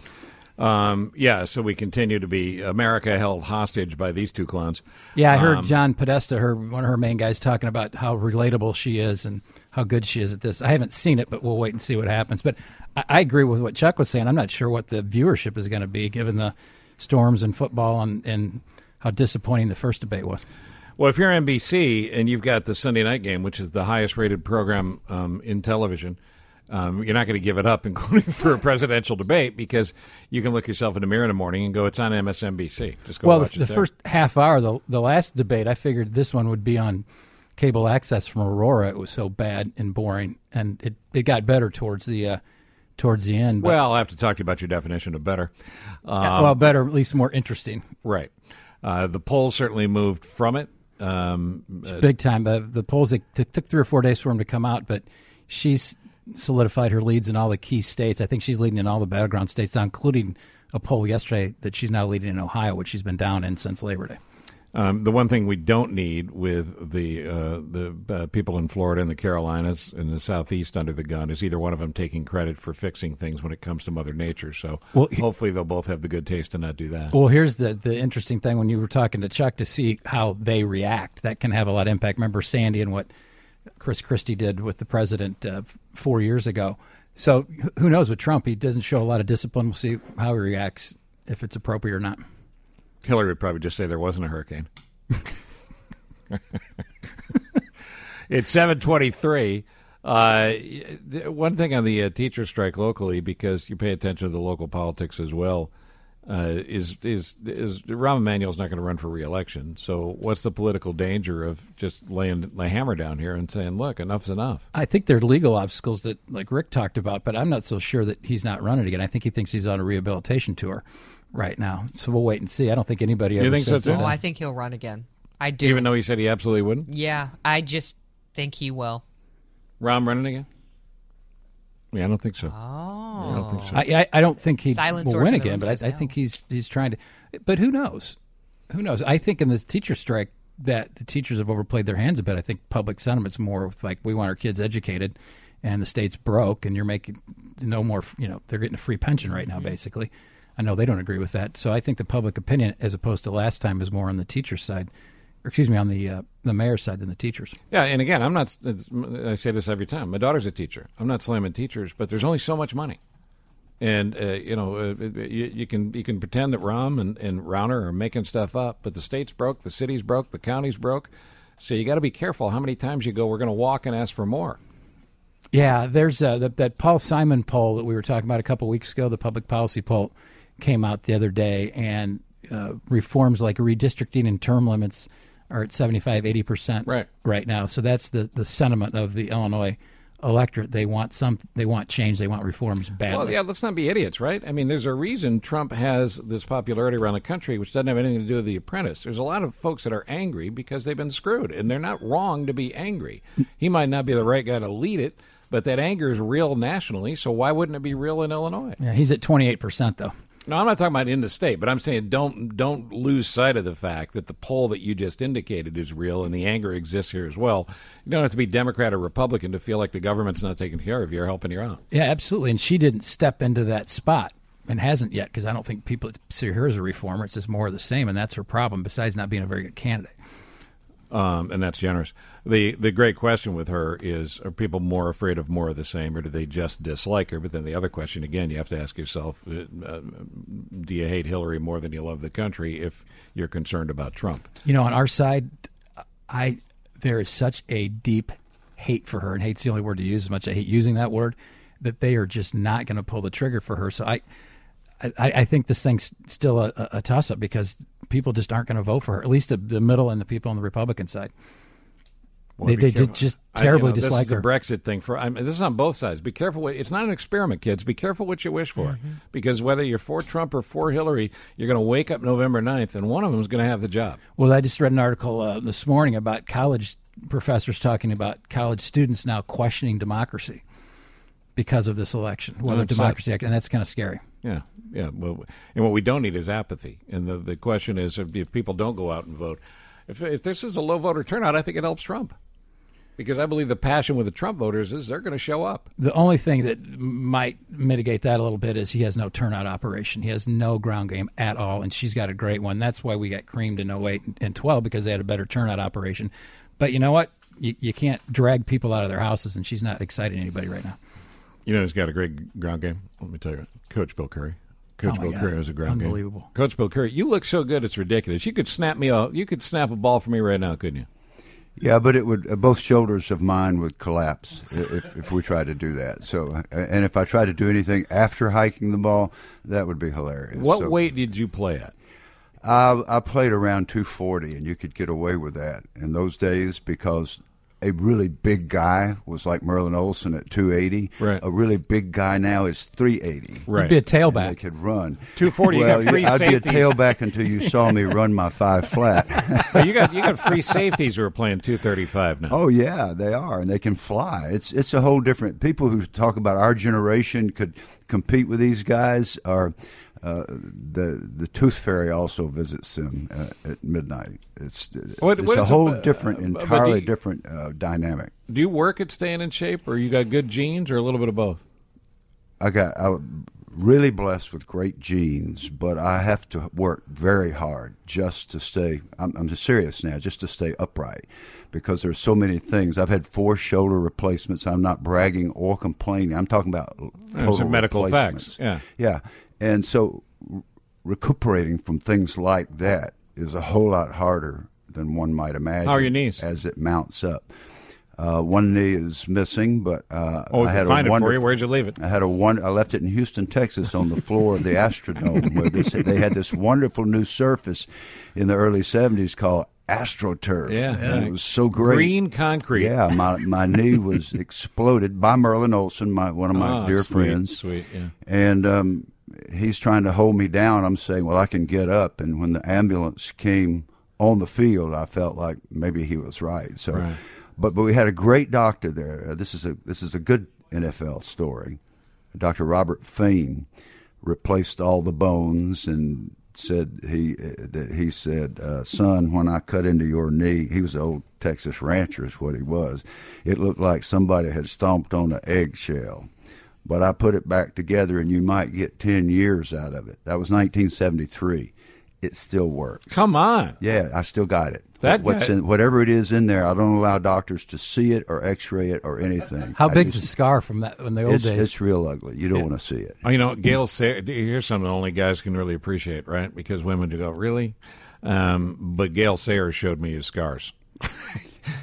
So we continue to be America held hostage by these two clowns. Yeah, I heard John Podesta, one of her main guys, talking about how relatable she is and how good she is at this. I haven't seen it, but we'll wait and see what happens. But I agree with what Chuck was saying. I'm not sure what the viewership is going to be, given the storms in football and how disappointing the first debate was. Well, if you're NBC and you've got the Sunday night game, which is the highest-rated program in television, you're not going to give it up, including for a presidential debate, because you can look yourself in the mirror in the morning and go, it's on MSNBC. Just go watch it there. The first half hour, the last debate, I figured this one would be on cable access from Aurora. It was so bad and boring, and it got better towards the end. But, well, I'll have to talk to you about your definition of better. Better, at least more interesting. Right. The polls certainly moved from it. Big time. The polls, it took 3 or 4 days for them to come out, but she's solidified her leads in all the key states. I think she's leading in all the battleground states, including a poll yesterday that she's now leading in Ohio, which she's been down in since Labor Day. The one thing we don't need with the people in Florida and the Carolinas and the Southeast under the gun is either one of them taking credit for fixing things when it comes to Mother Nature. So hopefully they'll both have the good taste to not do that. Well, here's the interesting thing when you were talking to Chuck to see how they react. That can have a lot of impact. Remember Sandy and what Chris Christie did with the president 4 years ago. So who knows with Trump? He doesn't show a lot of discipline. We'll see how he reacts, if it's appropriate or not. Hillary would probably just say there wasn't a hurricane. It's 7:23. One thing on the teacher strike locally, because you pay attention to the local politics as well, is Rahm Emanuel's not going to run for re-election. So what's the political danger of just laying the hammer down here and saying, look, enough's enough? I think there are legal obstacles that, like Rick talked about, but I'm not so sure that he's not running again. I think he thinks he's on a rehabilitation tour right now. So we'll wait and see. I don't think anybody ever think so says too? that. Oh, I think he'll run again. I do. Even though he said he absolutely wouldn't? Yeah, I just think he will. Rahm running again? Yeah, I don't think so. Oh. I don't think so. I don't think he Silent will source win of again, but says I no. think he's trying to. But who knows? Who knows? I think in the teacher strike that the teachers have overplayed their hands a bit. I think public sentiment's more with like, we want our kids educated, and the state's broke, and you're making no more. They're getting a free pension right now, basically. I know they don't agree with that. So I think the public opinion, as opposed to last time, is more on the teacher's side. On the mayor's side than the teachers. Yeah, and again, I'm not. I say this every time. My daughter's a teacher. I'm not slamming teachers, but there's only so much money, and you can pretend that Rahm and Rauner are making stuff up, but the state's broke, the city's broke, the county's broke. So you got to be careful how many times you go. We're going to walk and ask for more. Yeah, there's that Paul Simon poll that we were talking about a couple weeks ago. The public policy poll came out the other day, and reforms like redistricting and term limits are at 75-80% right now. So that's the sentiment of the Illinois electorate. They want change. They want reforms badly. Well, yeah, let's not be idiots, right? I mean, there's a reason Trump has this popularity around the country, which doesn't have anything to do with The Apprentice. There's a lot of folks that are angry because they've been screwed, and they're not wrong to be angry. He might not be the right guy to lead it, but that anger is real nationally, so why wouldn't it be real in Illinois? Yeah, he's at 28%, though. No, I'm not talking about in the state, but I'm saying don't lose sight of the fact that the poll that you just indicated is real and the anger exists here as well. You don't have to be Democrat or Republican to feel like the government's not taking care of you or helping you out. Yeah, absolutely. And she didn't step into that spot and hasn't yet, because I don't think people see her as a reformer. It's just more of the same, and that's her problem, besides not being a very good candidate. And that's generous. The great question with her is, are people more afraid of more of the same, or do they just dislike her? But then the other question, again, you have to ask yourself, do you hate Hillary more than you love the country if you're concerned about Trump? You know, on our side, there is such a deep hate for her, and hate's the only word to use, as much as I hate using that word, that they are just not going to pull the trigger for her. So I think this thing's still a toss-up, because people just aren't going to vote for her, at least the middle and the people on the Republican side. Well, they just terribly dislike her. This is the Brexit thing. This is on both sides. Be careful. It's not an experiment, kids. Be careful what you wish for. Because whether you're for Trump or for Hillary, you're going to wake up November 9th, and one of them is going to have the job. Well, I just read an article this morning about college professors talking about college students now questioning democracy because of this election, whether democracy, and that's kind of scary. Yeah. Well, and what we don't need is apathy. And the question is, if people don't go out and vote, if this is a low voter turnout, I think it helps Trump. Because I believe the passion with the Trump voters is they're going to show up. The only thing that might mitigate that a little bit is he has no turnout operation. He has no ground game at all, and she's got a great one. That's why we got creamed in 08 and 12, because they had a better turnout operation. But you know what? You can't drag people out of their houses, and she's not exciting anybody right now. You know who's got a great ground game? Let me tell you, Coach Bill Curry. Coach Bill Curry has a ground game. Unbelievable. Coach Bill Curry, you look so good, it's ridiculous. You could snap a ball for me right now, couldn't you? Yeah, but it would. Both shoulders of mine would collapse if we tried to do that. So, and if I tried to do anything after hiking the ball, that would be hilarious. What weight did you play at? I played around 240, and you could get away with that in those days because a really big guy was like Merlin Olsen at 280. Right. A really big guy now is 380. Right. You'd be a tailback. They could run. 240. Well, you got free I'd safeties. be a tailback until you saw me run my 5 flat. Well, you got free safeties who are playing 235 now. Oh yeah, they are, and they can fly. It's a whole different. People who talk about our generation could compete with these guys are. The Tooth Fairy also visits them at midnight. It's a whole entirely different dynamic. Do you work at staying in shape, or you got good genes, or a little bit of both? I'm really blessed with great genes, but I have to work very hard just to stay. I'm serious now, just to stay upright, because there's so many things. I've had 4 shoulder replacements. I'm not bragging or complaining. I'm talking about total medical facts. Yeah. And so recuperating from things like that is a whole lot harder than one might imagine. How are your knees? As it mounts up. One knee is missing, but I had find it for you. Where'd you leave it? I left it in Houston, Texas, on the floor of the Astrodome, where they had this wonderful new surface in the early 70s called AstroTurf. Yeah. And it was so great. Green concrete. Yeah, my knee was exploded by Merlin Olsen, one of my dear friends. Sweet, yeah. And he's trying to hold me down. I'm saying, well, I can get up. And when the ambulance came on the field, I felt like maybe he was right. So, right. But we had a great doctor there. This is a good NFL story. Dr. Robert Fain replaced all the bones and said he said, son, when I cut into your knee, he was an old Texas rancher is what he was. It looked like somebody had stomped on an eggshell. But I put it back together, and you might get 10 years out of it. That was 1973. It still works. Come on. Yeah, I still got it. Whatever it is in there, I don't allow doctors to see it or X-ray it or anything. How big's the scar from that in the old days? It's real ugly. You don't want to see it. You know, Gail Sayre, here's something only guys can really appreciate, right? Because women do go, really? But Gail Sayre showed me his scars.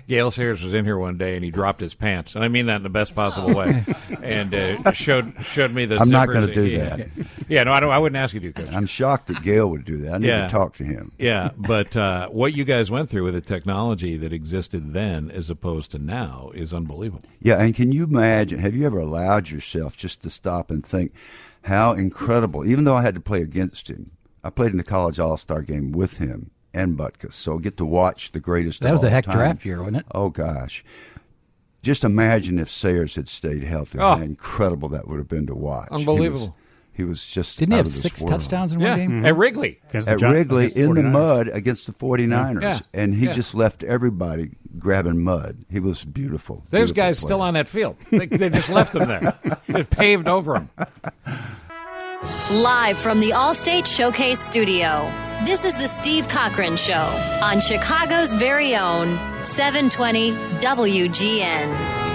Gale Sayers was in here one day and he dropped his pants, and I mean that in the best possible way, and showed me the. I'm not zippers going to do that. Yeah, no, I wouldn't ask you to, Coach. I'm shocked that Gale would do that. I need to talk to him. Yeah, but what you guys went through with the technology that existed then as opposed to now is unbelievable. Yeah, and can you imagine, have you ever allowed yourself just to stop and think how incredible, even though I had to play against him, I played in the college all-star game with him and Butkus, so I get to watch the greatest That of was a all heck time. draft year, wasn't it? Oh, gosh. Just imagine if Sayers had stayed healthy. How incredible that would have been to watch. Unbelievable. He was just Didn't he out have of this 6 world. touchdowns in one game? At Wrigley. At Wrigley, in the mud against the 49ers. Yeah. And he just left everybody grabbing mud. He was beautiful. There's Beautiful guys player. still on that field. They just left them there. They paved over them. Live from the Allstate Showcase Studio, this is the Steve Cochran Show on Chicago's very own 720 WGN.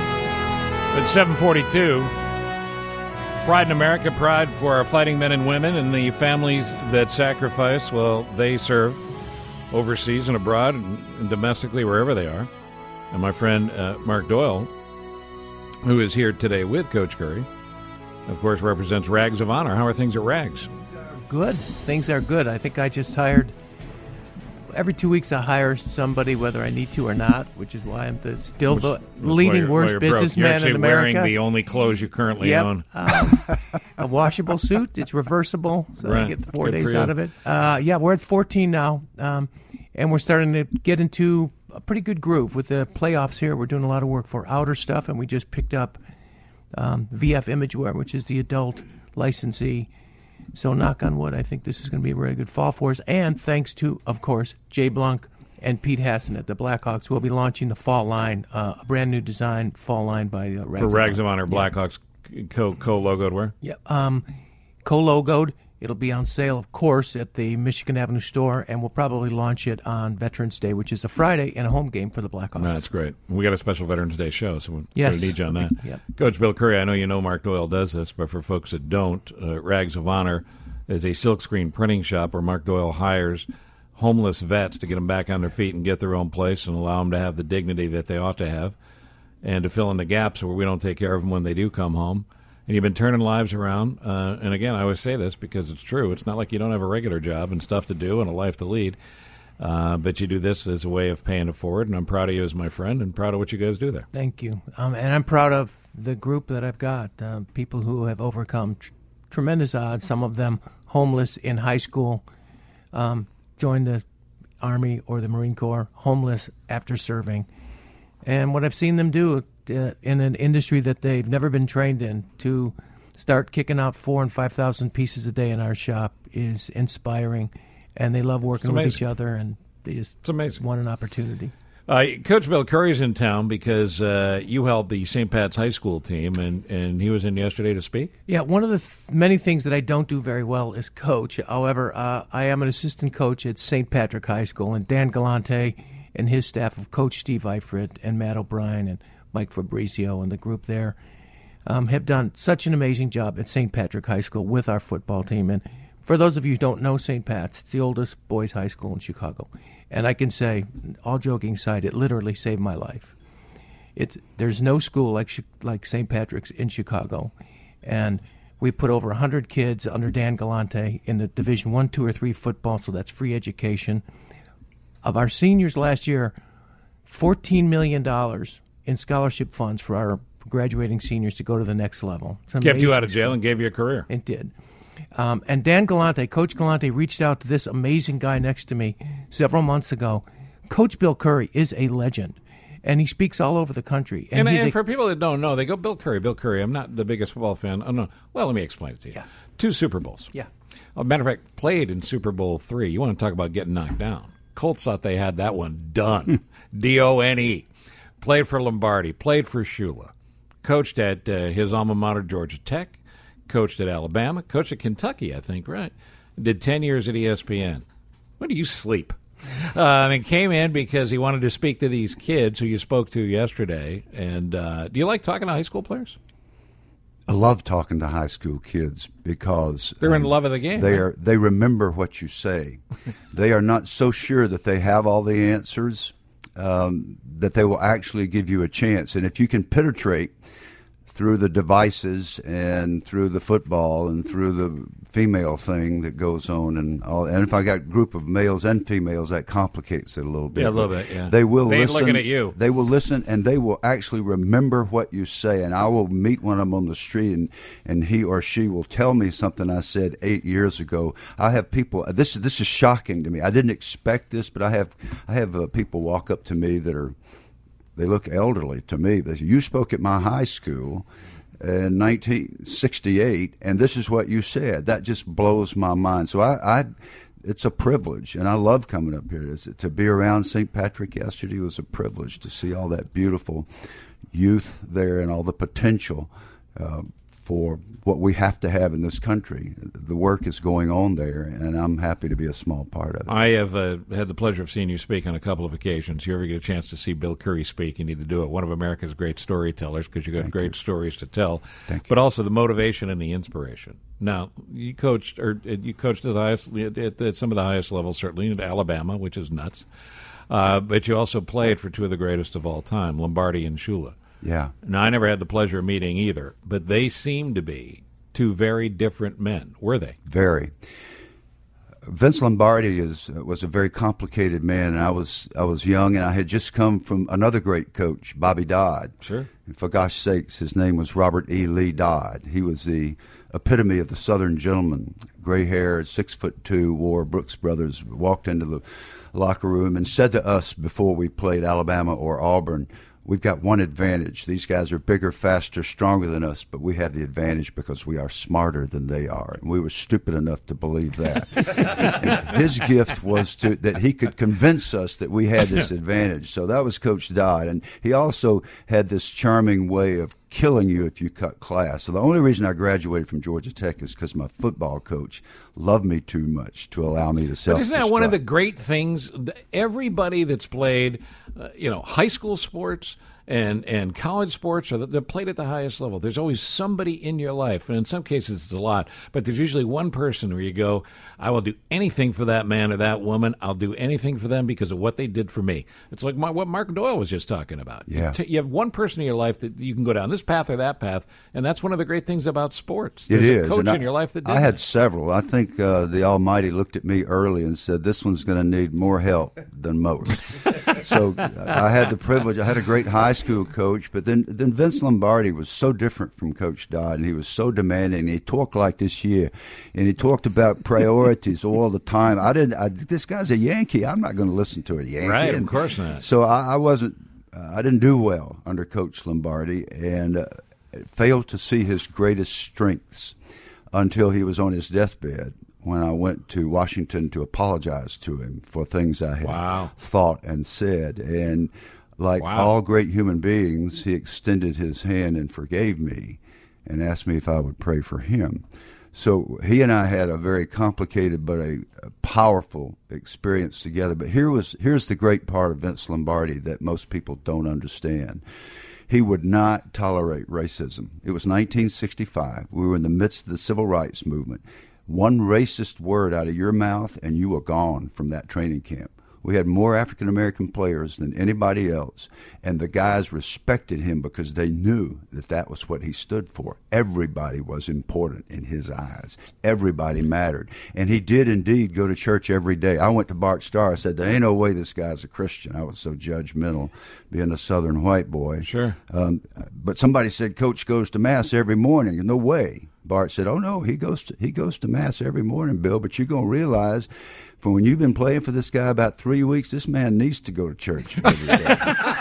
At 7:42, Pride in America, pride for our fighting men and women and the families that sacrifice while they serve overseas and abroad and domestically, wherever they are. And my friend Mark Doyle, who is here today with Coach Curry, of course, represents Rags of Honor. How are things at Rags? Good. Things are good. I think I just hired, every 2 weeks I hire somebody whether I need to or not, which is why I'm still the leading worst businessman in America. You're wearing the only clothes you currently own. A washable suit. It's reversible, so I get 4 days out of it. We're at 14 now, and we're starting to get into a pretty good groove with the playoffs here. We're doing a lot of work for outer stuff, and we just picked up VF Imagewear, which is the adult licensee. So knock on wood, I think this is going to be a very good fall for us. And thanks to, of course, Jay Blunk and Pete Hassan at the Blackhawks, who will be launching the fall line, a brand new design fall line by Rags for Rags of Honor. Blackhawks co-logoed wear? Yep. Co-logoed. It'll be on sale, of course, at the Michigan Avenue store, and we'll probably launch it on Veterans Day, which is a Friday and a home game for the Blackhawks. No, that's great. We got a special Veterans Day show, so we're Yes. going to need you on that. Yep. Coach Bill Curry, I know you know Mark Doyle does this, but for folks that don't, Rags of Honor is a silkscreen printing shop where Mark Doyle hires homeless vets to get them back on their feet and get their own place and allow them to have the dignity that they ought to have and to fill in the gaps where we don't take care of them when they do come home. And you've been turning lives around. And again, I always say this because it's true. It's not like you don't have a regular job and stuff to do and a life to lead. But you do this as a way of paying it forward. And I'm proud of you as my friend and proud of what you guys do there. Thank you. And I'm proud of the group that I've got, people who have overcome tremendous odds, some of them homeless in high school, joined the Army or the Marine Corps, homeless after serving. And what I've seen them do in an industry that they've never been trained in, to start kicking out 4,000 and 5,000 pieces a day in our shop is inspiring. And they love working with each other, and they just want an opportunity. Coach Bill Curry's in town because you helped the St. Pat's High School team, and he was in yesterday to speak? Yeah, one of the many things that I don't do very well is coach. However, I am an assistant coach at St. Patrick High School, and Dan Galante and his staff of Coach Steve Eifert and Matt O'Brien and Mike Fabrizio and the group there have done such an amazing job at St. Patrick High School with our football team. And for those of you who don't know St. Pat's, it's the oldest boys' high school in Chicago. And I can say, all joking aside, it literally saved my life. There's no school like St. Patrick's in Chicago. And we put over 100 kids under Dan Galante in the Division I, II, or III football, so that's free education. Of our seniors last year, $14 million in scholarship funds for our graduating seniors to go to the next level. Kept you out of jail and gave you a career. It did. And Dan Galante, Coach Galante, reached out to this amazing guy next to me several months ago. Coach Bill Curry is a legend, and he speaks all over the country. And for people that don't know, they go, Bill Curry. I'm not the biggest football fan. Oh, no. Well, let me explain it to you. Yeah. 2 Super Bowls. Yeah. As a matter of fact, played in Super Bowl III. You want to talk about getting knocked down. Colts thought they had that one done. D-O-N-E. Played for Lombardi. Played for Shula. Coached at his alma mater, Georgia Tech. Coached at Alabama. Coached at Kentucky, I think, right? Did 10 years at ESPN. When do you sleep? And came in because he wanted to speak to these kids who you spoke to yesterday. And do you like talking to high school players? I love talking to high school kids because they're in love of the game. They remember what you say. They are not so sure that they have all the answers, that they will actually give you a chance. And if you can penetrate through the devices and through the football and through the female thing that goes on and all, and if I got a group of males and females, that complicates it a little bit. Yeah, a little bit, yeah. They will ain't listen. looking at you. They will listen, and they will actually remember what you say. And I will meet one of them on the street, and he or she will tell me something I said 8 years ago. I have people. This is shocking to me. I didn't expect this, but I have people walk up to me that they look elderly to me. They say, "You spoke at my high school in 1968, and this is what you said." That just blows my mind. So it's a privilege, and I love coming up here. To be around St. Patrick yesterday was a privilege to see all that beautiful youth there and all the potential for what we have to have in this country. The work is going on there, and I'm happy to be a small part of it. I have had the pleasure of seeing you speak on a couple of occasions. You ever get a chance to see Bill Curry speak, you need to do it. One of America's great storytellers, because you've got great stories to tell. Thank you. But also the motivation and the inspiration. Now, you coached at the highest, at some of the highest levels, certainly at Alabama, which is nuts. But you also played for two of the greatest of all time, Lombardi and Shula. Yeah. Now, I never had the pleasure of meeting either, but they seem to be two very different men, were they? Very. Vince Lombardi was a very complicated man, and I was young, and I had just come from another great coach, Bobby Dodd. Sure. And for gosh sakes, his name was Robert E. Lee Dodd. He was the epitome of the Southern gentleman, gray-haired, 6'2", wore Brooks Brothers, walked into the locker room and said to us before we played Alabama or Auburn, "We've got one advantage. These guys are bigger, faster, stronger than us, but we have the advantage because we are smarter than they are." And we were stupid enough to believe that. His gift was that he could convince us that we had this advantage. So that was Coach Dodd. And he also had this charming way of killing you if you cut class. So the only reason I graduated from Georgia Tech is because my football coach loved me too much to allow me to self-destruct. But isn't that one of the great things? Everybody that's played, high school sports and college sports, or that played at the highest level, there's always somebody in your life, and in some cases it's a lot, but there's usually one person where you go, "I will do anything for that man or that woman. I'll do anything for them because of what they did for me." It's like what Mark Doyle was just talking about. Yeah. You have one person in your life that you can go down this path or that path, and that's one of the great things about sports. It There's is. a coach And in your life that did I had that. several. I think the Almighty looked at me early and said, "This one's going to need more help than most." So I had the privilege. I had a great high school coach, but then Vince Lombardi was so different from Coach Dodd, and he was so demanding. He talked like this here, and he talked about priorities all the time. This guy's a Yankee. I'm not going to listen to a Yankee. Right, of course not. So I wasn't. I didn't do well under Coach Lombardi, and failed to see his greatest strengths until he was on his deathbed, when I went to Washington to apologize to him for things I had thought and said. And like all great human beings, he extended his hand and forgave me and asked me if I would pray for him. So he and I had a very complicated but a powerful experience together. But here's the great part of Vince Lombardi that most people don't understand. He would not tolerate racism. It was 1965. We were in the midst of the civil rights movement. One racist word out of your mouth and you were gone from that training camp. We had more African-American players than anybody else, and the guys respected him because they knew that that was what he stood for. Everybody was important in his eyes. Everybody mattered. And he did indeed go to church every day. I went to Bart Starr. I said, "There ain't no way this guy's a Christian." I was so judgmental, being a Southern white boy. Sure. But somebody said, "Coach goes to Mass every morning." No way. Bart said, "Oh, no, he goes to Mass every morning, Bill, but you're going to realize from when you've been playing for this guy about 3 weeks, this man needs to go to church every day."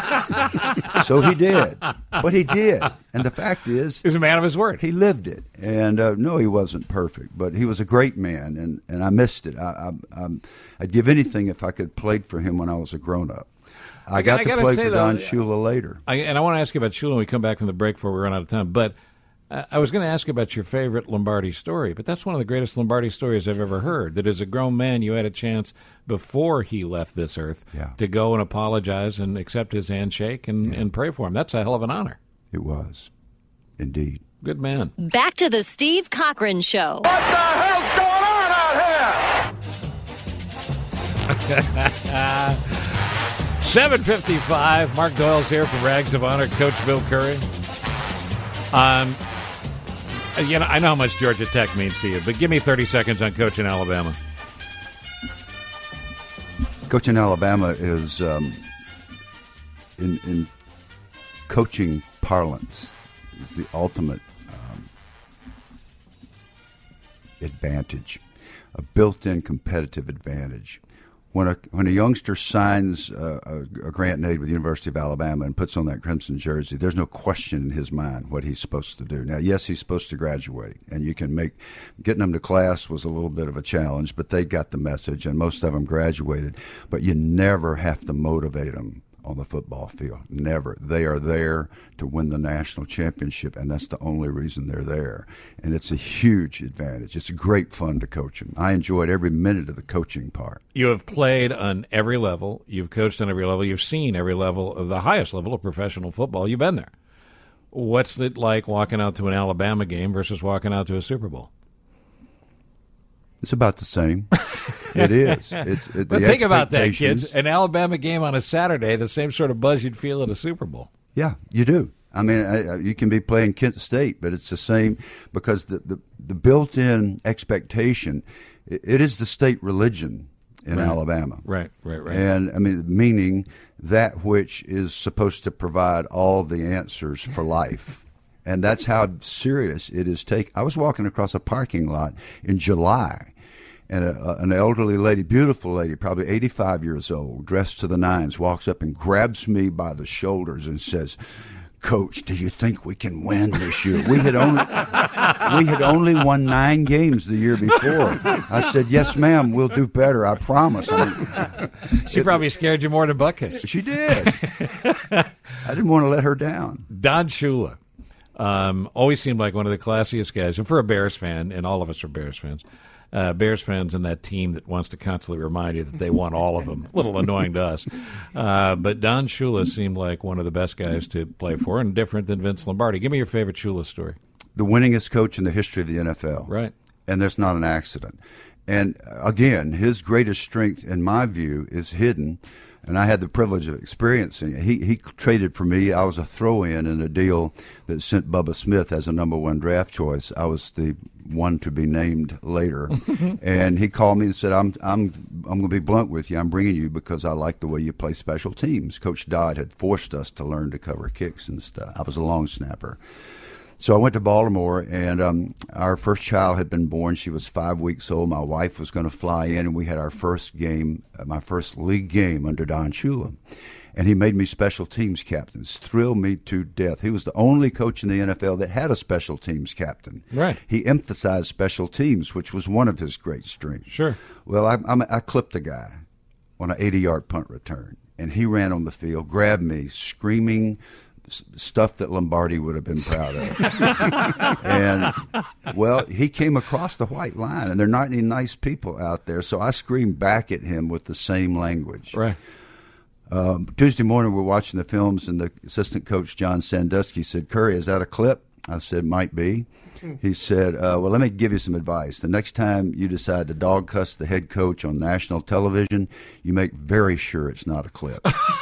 So he did. But he did. And the fact is, he's a man of his word. He lived it. And no, he wasn't perfect, but he was a great man, and I missed it. I'd give anything if I could have played for him when I was a grown-up. I got to play for Don Shula later. And I want to ask you about Shula when we come back from the break before we run out of time. But I was going to ask you about your favorite Lombardi story, but that's one of the greatest Lombardi stories I've ever heard, that as a grown man you had a chance before he left this earth to go and apologize and accept his handshake and pray for him. That's a hell of an honor. It was. Indeed. Good man. Back to the Steve Cochran Show. What the hell's going on out here? 7:55. Mark Doyle's here from Rags of Honor. Coach Bill Curry. I know how much Georgia Tech means to you, but give me 30 seconds on coaching Alabama. Coaching Alabama is, in coaching parlance, is the ultimate advantage, a built-in competitive advantage. When a youngster signs a grant and aid with the University of Alabama and puts on that crimson jersey, there's no question in his mind what he's supposed to do. Now, yes, he's supposed to graduate, and getting them to class was a little bit of a challenge, but they got the message, and most of them graduated. But you never have to motivate them on the football field. Never. They are there to win the national championship, and that's the only reason they're there. And it's a huge advantage. It's great fun to coach them. I enjoyed every minute of the coaching part. You have played on every level. You've coached on every level. You've seen every level of the highest level of professional football. You've been there. What's it like walking out to an Alabama game versus walking out to a Super Bowl? It's about the same. It is. But think about that, kids. An Alabama game on a Saturday, the same sort of buzz you'd feel at a Super Bowl. Yeah, you do. I mean, you can be playing Kent State, but it's the same because the built-in expectation, it is the state religion in Alabama. Right. And, I mean, meaning that which is supposed to provide all the answers for life. And that's how serious it is taken. I was walking across a parking lot in July, and an elderly lady, beautiful lady, probably 85 years old, dressed to the nines, walks up and grabs me by the shoulders and says, "Coach, do you think we can win this year?" We had only won 9 games the year before. I said, "Yes, ma'am, we'll do better, I promise." She probably scared you more than Butkus. She did. I didn't want to let her down. Don Shula. Always seemed like one of the classiest guys. And for a Bears fan, and all of us are Bears fans in that team that wants to constantly remind you that they won all of them. A little annoying to us. But Don Shula seemed like one of the best guys to play for and different than Vince Lombardi. Give me your favorite Shula story. The winningest coach in the history of the NFL. Right. And there's not an accident. And, again, his greatest strength, in my view, is hidden. And I had the privilege of experiencing it. He traded for me. I was a throw-in in a deal that sent Bubba Smith as a number 1 draft choice. I was the one to be named later. And he called me and said, I'm going to be blunt with you. I'm bringing you because I like the way you play special teams. Coach Dodd had forced us to learn to cover kicks and stuff. I was a long snapper. So I went to Baltimore, and our first child had been born. She was 5 weeks old. My wife was going to fly in, and we had our first game, my first league game under Don Shula. And he made me special teams captain. Thrilled me to death. He was the only coach in the NFL that had a special teams captain. Right. He emphasized special teams, which was one of his great strengths. Sure. Well, I clipped a guy on an 80-yard punt return, and he ran on the field, grabbed me, screaming stuff that Lombardi would have been proud of. And, well, he came across the white line, and there are not any nice people out there, so I screamed back at him with the same language. Right. Tuesday morning, we're watching the films, and the assistant coach, John Sandusky, said, "Curry, is that a clip?" I said, "Might be." He said, well, let me give you some advice. The next time you decide to dog cuss the head coach on national television, you make very sure it's not a clip.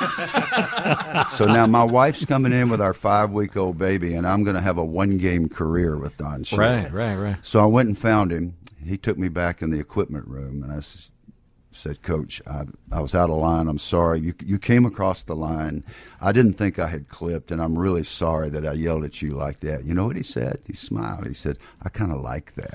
So now my wife's coming in with our 5-week-old baby, and I'm going to have a 1-game career with Don Shula. Right. So I went and found him. He took me back in the equipment room, and I said, "Coach, I was out of line. I'm sorry. You came across the line. I didn't think I had clipped, and I'm really sorry that I yelled at you like that." You know what he said? He smiled. He said, "I kind of like that."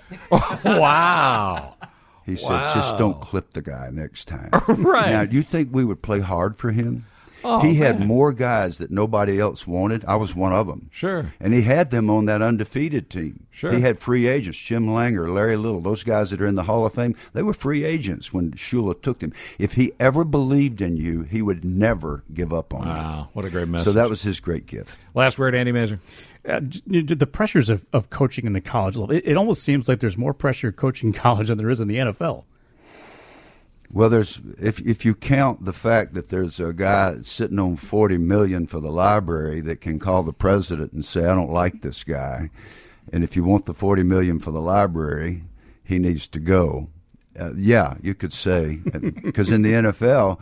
Wow. He said, "Just don't clip the guy next time." Right. Now, do you think we would play hard for him? Oh, he had man. more guys that nobody else wanted. I was one of them. Sure. And he had them on that undefeated team. Sure. He had free agents, Jim Langer, Larry Little, those guys that are in the Hall of Fame. They were free agents when Shula took them. If he ever believed in you, he would never give up on you. Wow, what a great message. So that was his great gift. Last word, Andy Mazur. The pressures of coaching in the college level, it almost seems like there's more pressure coaching college than there is in the NFL. Well, there's if you count the fact that there's a guy sitting on $40 million for the library that can call the president and say, "I don't like this guy," and if you want the $40 million for the library, he needs to go. Yeah, you could say, because in the NFL,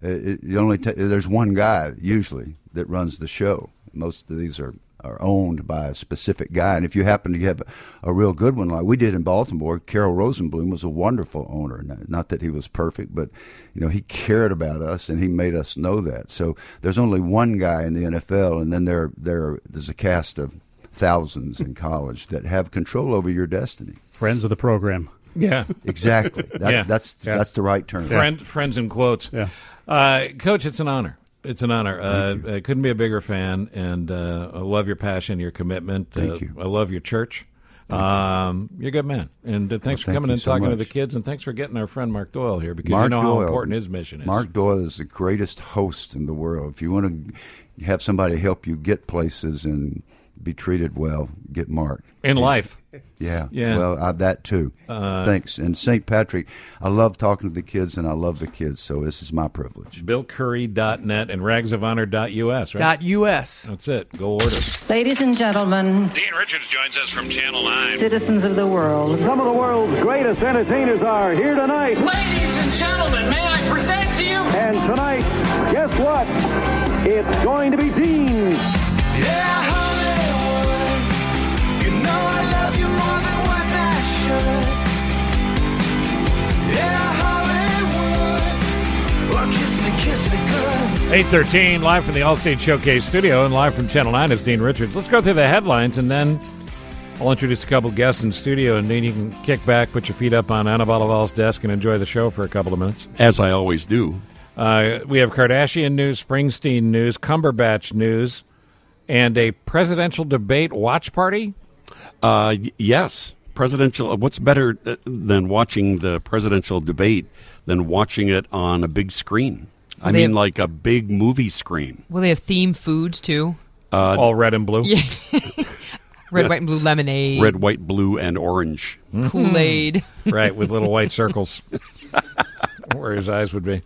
there's one guy usually that runs the show. Most of these are owned by a specific guy. And if you happen to have a real good one like we did in Baltimore, Carol Rosenblum was a wonderful owner. Not that he was perfect, but he cared about us and he made us know that. So there's only one guy in the NFL, and then there's a cast of thousands in college that have control over your destiny. Friends of the program. Yeah, exactly. That's the right term. Friends in quotes. Yeah. Coach, it's an honor. It's an honor. I couldn't be a bigger fan, and I love your passion, your commitment. Thank you. I love your church. You're a good man. And thanks for coming and talking to the kids, and thanks for getting our friend Mark Doyle here, because you know how important his mission is. Mark Doyle is the greatest host in the world. If you want to have somebody help you get places and be treated well, get Mark. In life. Yeah. Well, that too. Thanks. And St. Patrick, I love talking to the kids, and I love the kids, so this is my privilege. BillCurry.net and ragsofhonor.us, right? .us. That's it. Go order. Ladies and gentlemen. Dean Richards joins us from Channel 9. Citizens of the world. Some of the world's greatest entertainers are here tonight. Ladies and gentlemen, may I present to you? And tonight, guess what? It's going to be Dean. Yeah, Hollywood, you know I love you more than what I should. Yeah, Hollywood, well, kiss me good. 8:13, live from the Allstate Showcase studio and live from Channel 9 is Dean Richards. Let's go through the headlines, and then I'll introduce a couple guests in studio, and then you can kick back, put your feet up on Anna Balaval's desk, and enjoy the show for a couple of minutes. As I always do. We have Kardashian news, Springsteen news, Cumberbatch news, and a presidential debate watch party? Yes. Presidential. What's better than watching the presidential debate than watching it on a big screen? Like a big movie screen. Will they have themed foods, too? All red and blue? Yeah. Red, white, and blue lemonade. Red, white, blue, and orange. Kool-Aid. Right, with little white circles. Where his eyes would be.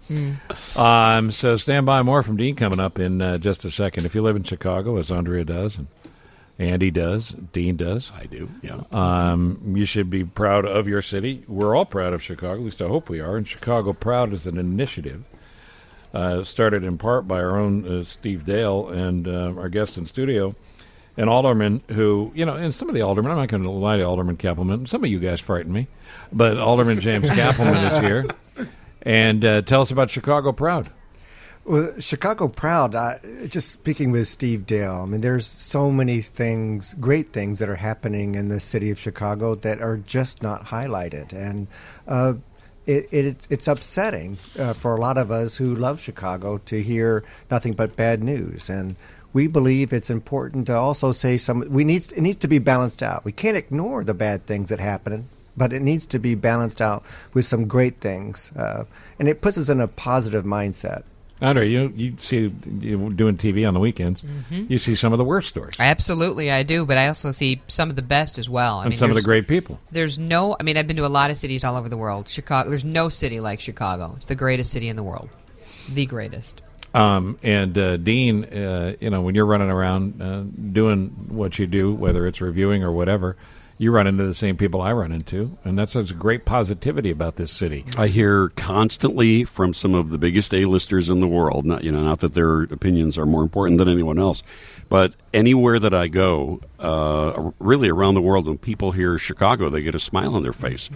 So stand by, more from Dean coming up in just a second. If you live in Chicago, as Andrea does, and Andy does, Dean does. I do, yeah. You should be proud of your city. We're all proud of Chicago, at least I hope we are. And Chicago Proud is an initiative started in part by our own Steve Dale and our guest in studio, an alderman who, and some of the aldermen, I'm not going to lie to Alderman Kappelman, some of you guys frighten me, but Alderman James Kappelman is here. And tell us about Chicago Proud. Well, Chicago Proud, just speaking with Steve Dale, there's so many things, great things that are happening in the city of Chicago that are just not highlighted. And it's upsetting for a lot of us who love Chicago to hear nothing but bad news. And we believe it's important to also say it needs to be balanced out. We can't ignore the bad things that happen, but it needs to be balanced out with some great things. And it puts us in a positive mindset. Andre, you see, doing TV on the weekends, you see some of the worst stories. Absolutely, I do, but I also see some of the best as well. And some of the great people. I've been to a lot of cities all over the world. Chicago, there's no city like Chicago. It's the greatest city in the world. The greatest. And Dean, when you're running around doing what you do, whether it's reviewing or whatever, you run into the same people I run into, and that's a great positivity about this city. I hear constantly from some of the biggest A-listers in the world, not that their opinions are more important than anyone else, but anywhere that I go, really around the world, when people hear Chicago, they get a smile on their face.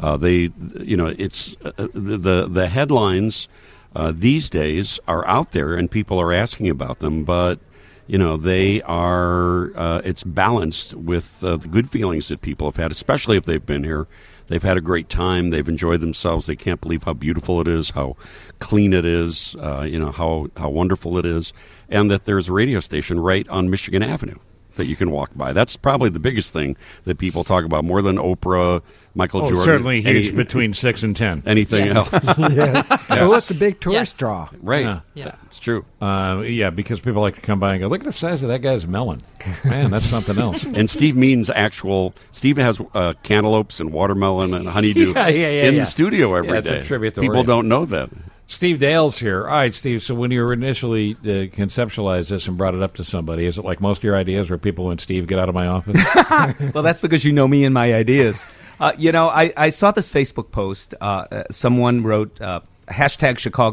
It's the headlines these days are out there, and people are asking about them, but they are, it's balanced with the good feelings that people have had, especially if they've been here. They've had a great time. They've enjoyed themselves. They can't believe how beautiful it is, how clean it is, how wonderful it is, and that there's a radio station right on Michigan Avenue that you can walk by. That's probably the biggest thing that people talk about, more than Oprah, Michael Jordan. Certainly huge between 6 and 10. Anything else. Yes. Well, it's a big tourist draw. Right. Yeah. It's true. Because people like to come by and go, look at the size of that guy's melon. Man, that's something else. And Steve means Steve has cantaloupes and watermelon and honeydew in the studio every day. It's a tribute to people don't know that. Steve Dale's here. All right, Steve, so when you initially conceptualized this and brought it up to somebody, is it like most of your ideas where people went, Steve, get out of my office? Well, that's because you know me and my ideas. I saw this Facebook post. Someone wrote, hashtag Chicago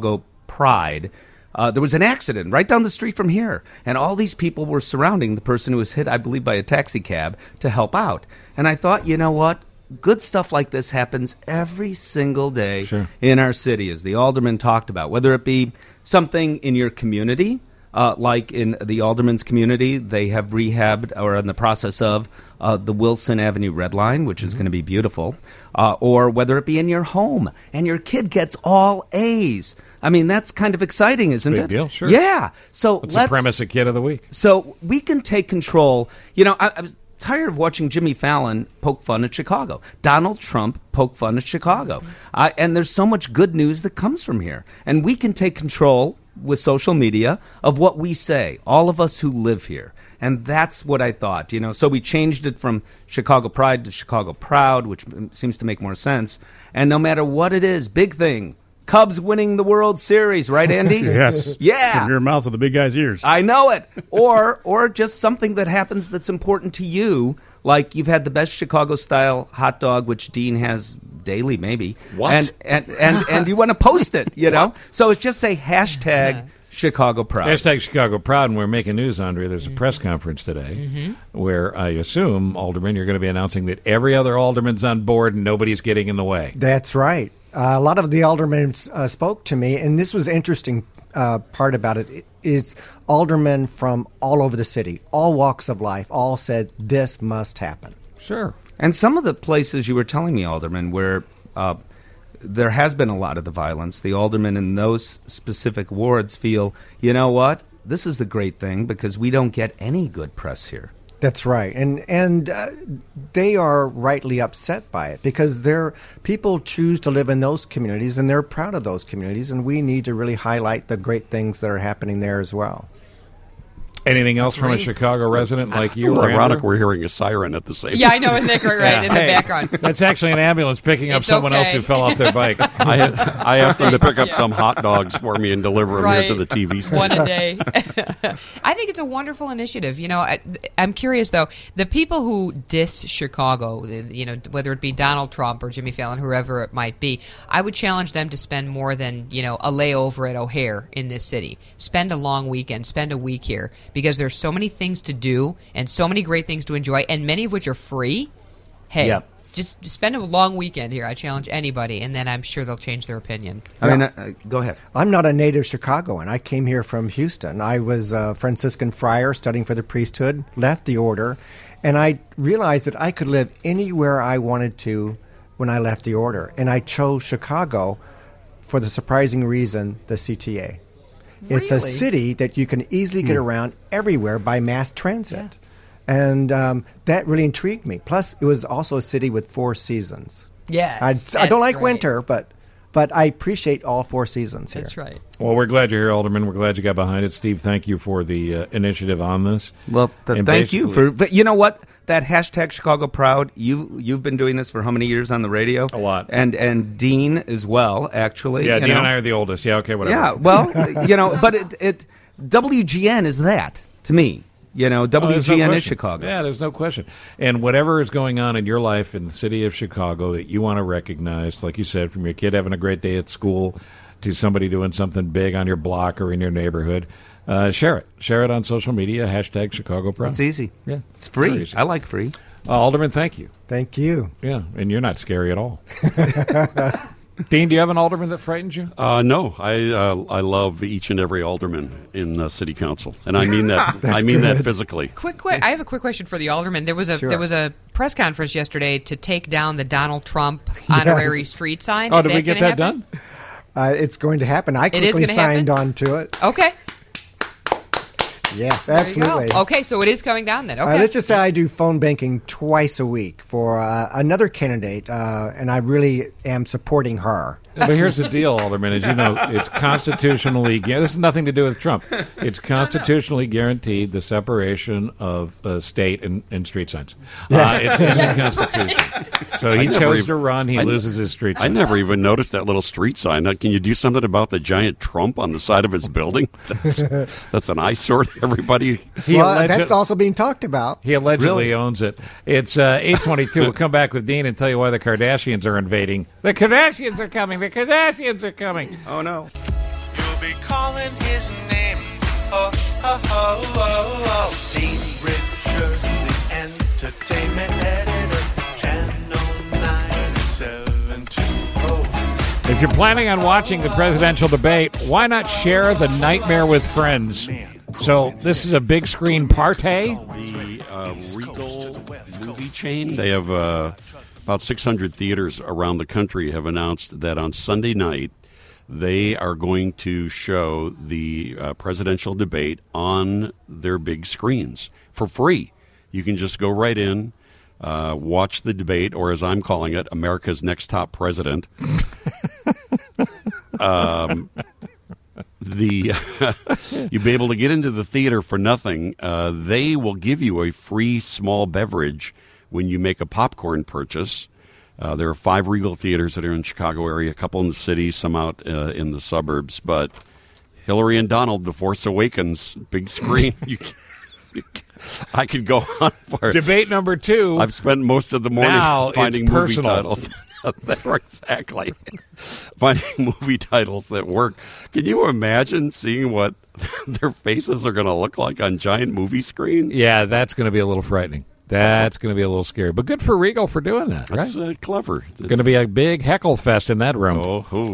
Pride, there was an accident right down the street from here, and all these people were surrounding the person who was hit, I believe, by a taxi cab to help out. And I thought, you know what? Good stuff like this happens every single day in our city, as the alderman talked about, whether it be something in your community, like in the alderman's community, they have rehabbed or are in the process of the Wilson Avenue Red Line, which is going to be beautiful, or whether it be in your home and your kid gets all A's. I mean, that's kind of exciting, isn't it? Big deal, sure. Yeah. So What's the premise of Kid of the Week? So we can take control. You know, I was tired of watching Jimmy Fallon poke fun at Chicago. Donald Trump poke fun at Chicago. And there's so much good news that comes from here. And we can take control with social media of what we say, all of us who live here. And that's what I thought, you know. So we changed it from Chicago Pride to Chicago Proud, which seems to make more sense. And no matter what it is, big thing, Cubs winning the World Series, right, Andy? Yes. Yeah. From your mouth to the big guy's ears. I know it. Or just something that happens that's important to you, like you've had the best Chicago-style hot dog, which Dean has daily, maybe. What? And you want to post it, you know? So it's just say hashtag Chicago Proud. Hashtag Chicago Proud, and we're making news, Andrea. There's a press conference today where I assume, Alderman, you're going to be announcing that every other alderman's on board and nobody's getting in the way. That's right. A lot of the aldermen spoke to me, and this was interesting part about it is aldermen from all over the city, all walks of life, all said this must happen. Sure. And some of the places you were telling me, Alderman, where there has been a lot of the violence, the aldermen in those specific wards feel, you know what, this is the great thing because we don't get any good press here. That's right, and they are rightly upset by it because people choose to live in those communities and they're proud of those communities, and we need to really highlight the great things that are happening there as well. Anything else from a Chicago resident like you? Well, ironic, we're hearing a siren at the same time. Yeah, I know, isn't it right in the background? That's actually an ambulance picking up someone else who fell off their bike. I asked them to pick up some hot dogs for me and deliver them here to the TV station. One a day. I think it's a wonderful initiative. You know, I'm curious, though, the people who diss Chicago, you know, whether it be Donald Trump or Jimmy Fallon, whoever it might be, I would challenge them to spend more than, you know, a layover at O'Hare in this city. Spend a long weekend, spend a week here. Because there's so many things to do and so many great things to enjoy, and many of which are free. Hey, just spend a long weekend here. I challenge anybody, and then I'm sure they'll change their opinion. I mean, go ahead. I'm not a native Chicagoan. I came here from Houston. I was a Franciscan friar studying for the priesthood, left the order, and I realized that I could live anywhere I wanted to when I left the order. And I chose Chicago for the surprising reason, the CTA. It's a city that you can easily get around everywhere by mass transit. And that really intrigued me. Plus, it was also a city with 4 seasons. Yeah. I don't like winter, but I appreciate all 4 seasons here. That's right. Well, we're glad you're here, Alderman. We're glad you got behind it. Steve, thank you for the initiative on this. Well, thank you for. But you know what? That hashtag Chicago Proud. You've been doing this for how many years on the radio? A lot. And Dean as well, actually. Yeah, Dean and I are the oldest. Yeah, okay, whatever. Yeah, well, you know, but it WGN is that to me. You know, WGN is Chicago. Yeah, there's no question. And whatever is going on in your life in the city of Chicago that you want to recognize, like you said, from your kid having a great day at school to somebody doing something big on your block or in your neighborhood, share it. Share it on social media, hashtag Chicago Proud. It's easy. Yeah. It's free. I like free. Alderman, thank you. Thank you. Yeah, and you're not scary at all. Dean, do you have an alderman that frightens you? No, I love each and every alderman in city council, and I mean that. I mean that physically. Quick. I have a quick question for the alderman. There was a press conference yesterday to take down the Donald Trump honorary street sign. Oh, did we get that done? It's going to happen. I quickly signed on to it. Okay. Yes, absolutely. Okay, so it is coming down then. Okay. Let's just say I do phone banking twice a week for another candidate, and I really am supporting her. But here's the deal, Alderman. As you know, it's constitutionally this has nothing to do with Trump. It's constitutionally guaranteed the separation of state and street signs. It's in the Constitution. So he chose to run. He loses his street sign. I never even noticed that little street sign. Can you do something about the giant Trump on the side of his building? That's an eyesore to everybody. That's also being talked about. He allegedly owns it. It's 8:22. We'll come back with Dean and tell you why the Kardashians are invading. The Kardashians are coming. The Kardashians are coming. Oh, no. You'll be calling his name. Oh, oh, oh, oh, oh. Dean Richards, the entertainment editor, Channel 9720. If you're planning on watching the presidential debate, why not share the nightmare with friends? So this is a big screen party. The Regal movie chain, they have about 600 theaters around the country have announced that on Sunday night they are going to show the presidential debate on their big screens for free. You can just go right in, watch the debate, or as I'm calling it, America's Next Top President. You'll be able to get into the theater for nothing. They will give you a free small beverage when you make a popcorn purchase. There are 5 Regal theaters that are in the Chicago area, a couple in the city, some out in the suburbs. But Hillary and Donald, The Force Awakens, big screen. I could go on for Debate number 2. I've spent most of the morning finding movie titles. Exactly. Finding movie titles that work. Can you imagine seeing what their faces are going to look like on giant movie screens? Yeah, that's going to be a little frightening. That's going to be a little scary. But good for Regal for doing that, right? That's clever. It's going to be a big heckle fest in that room.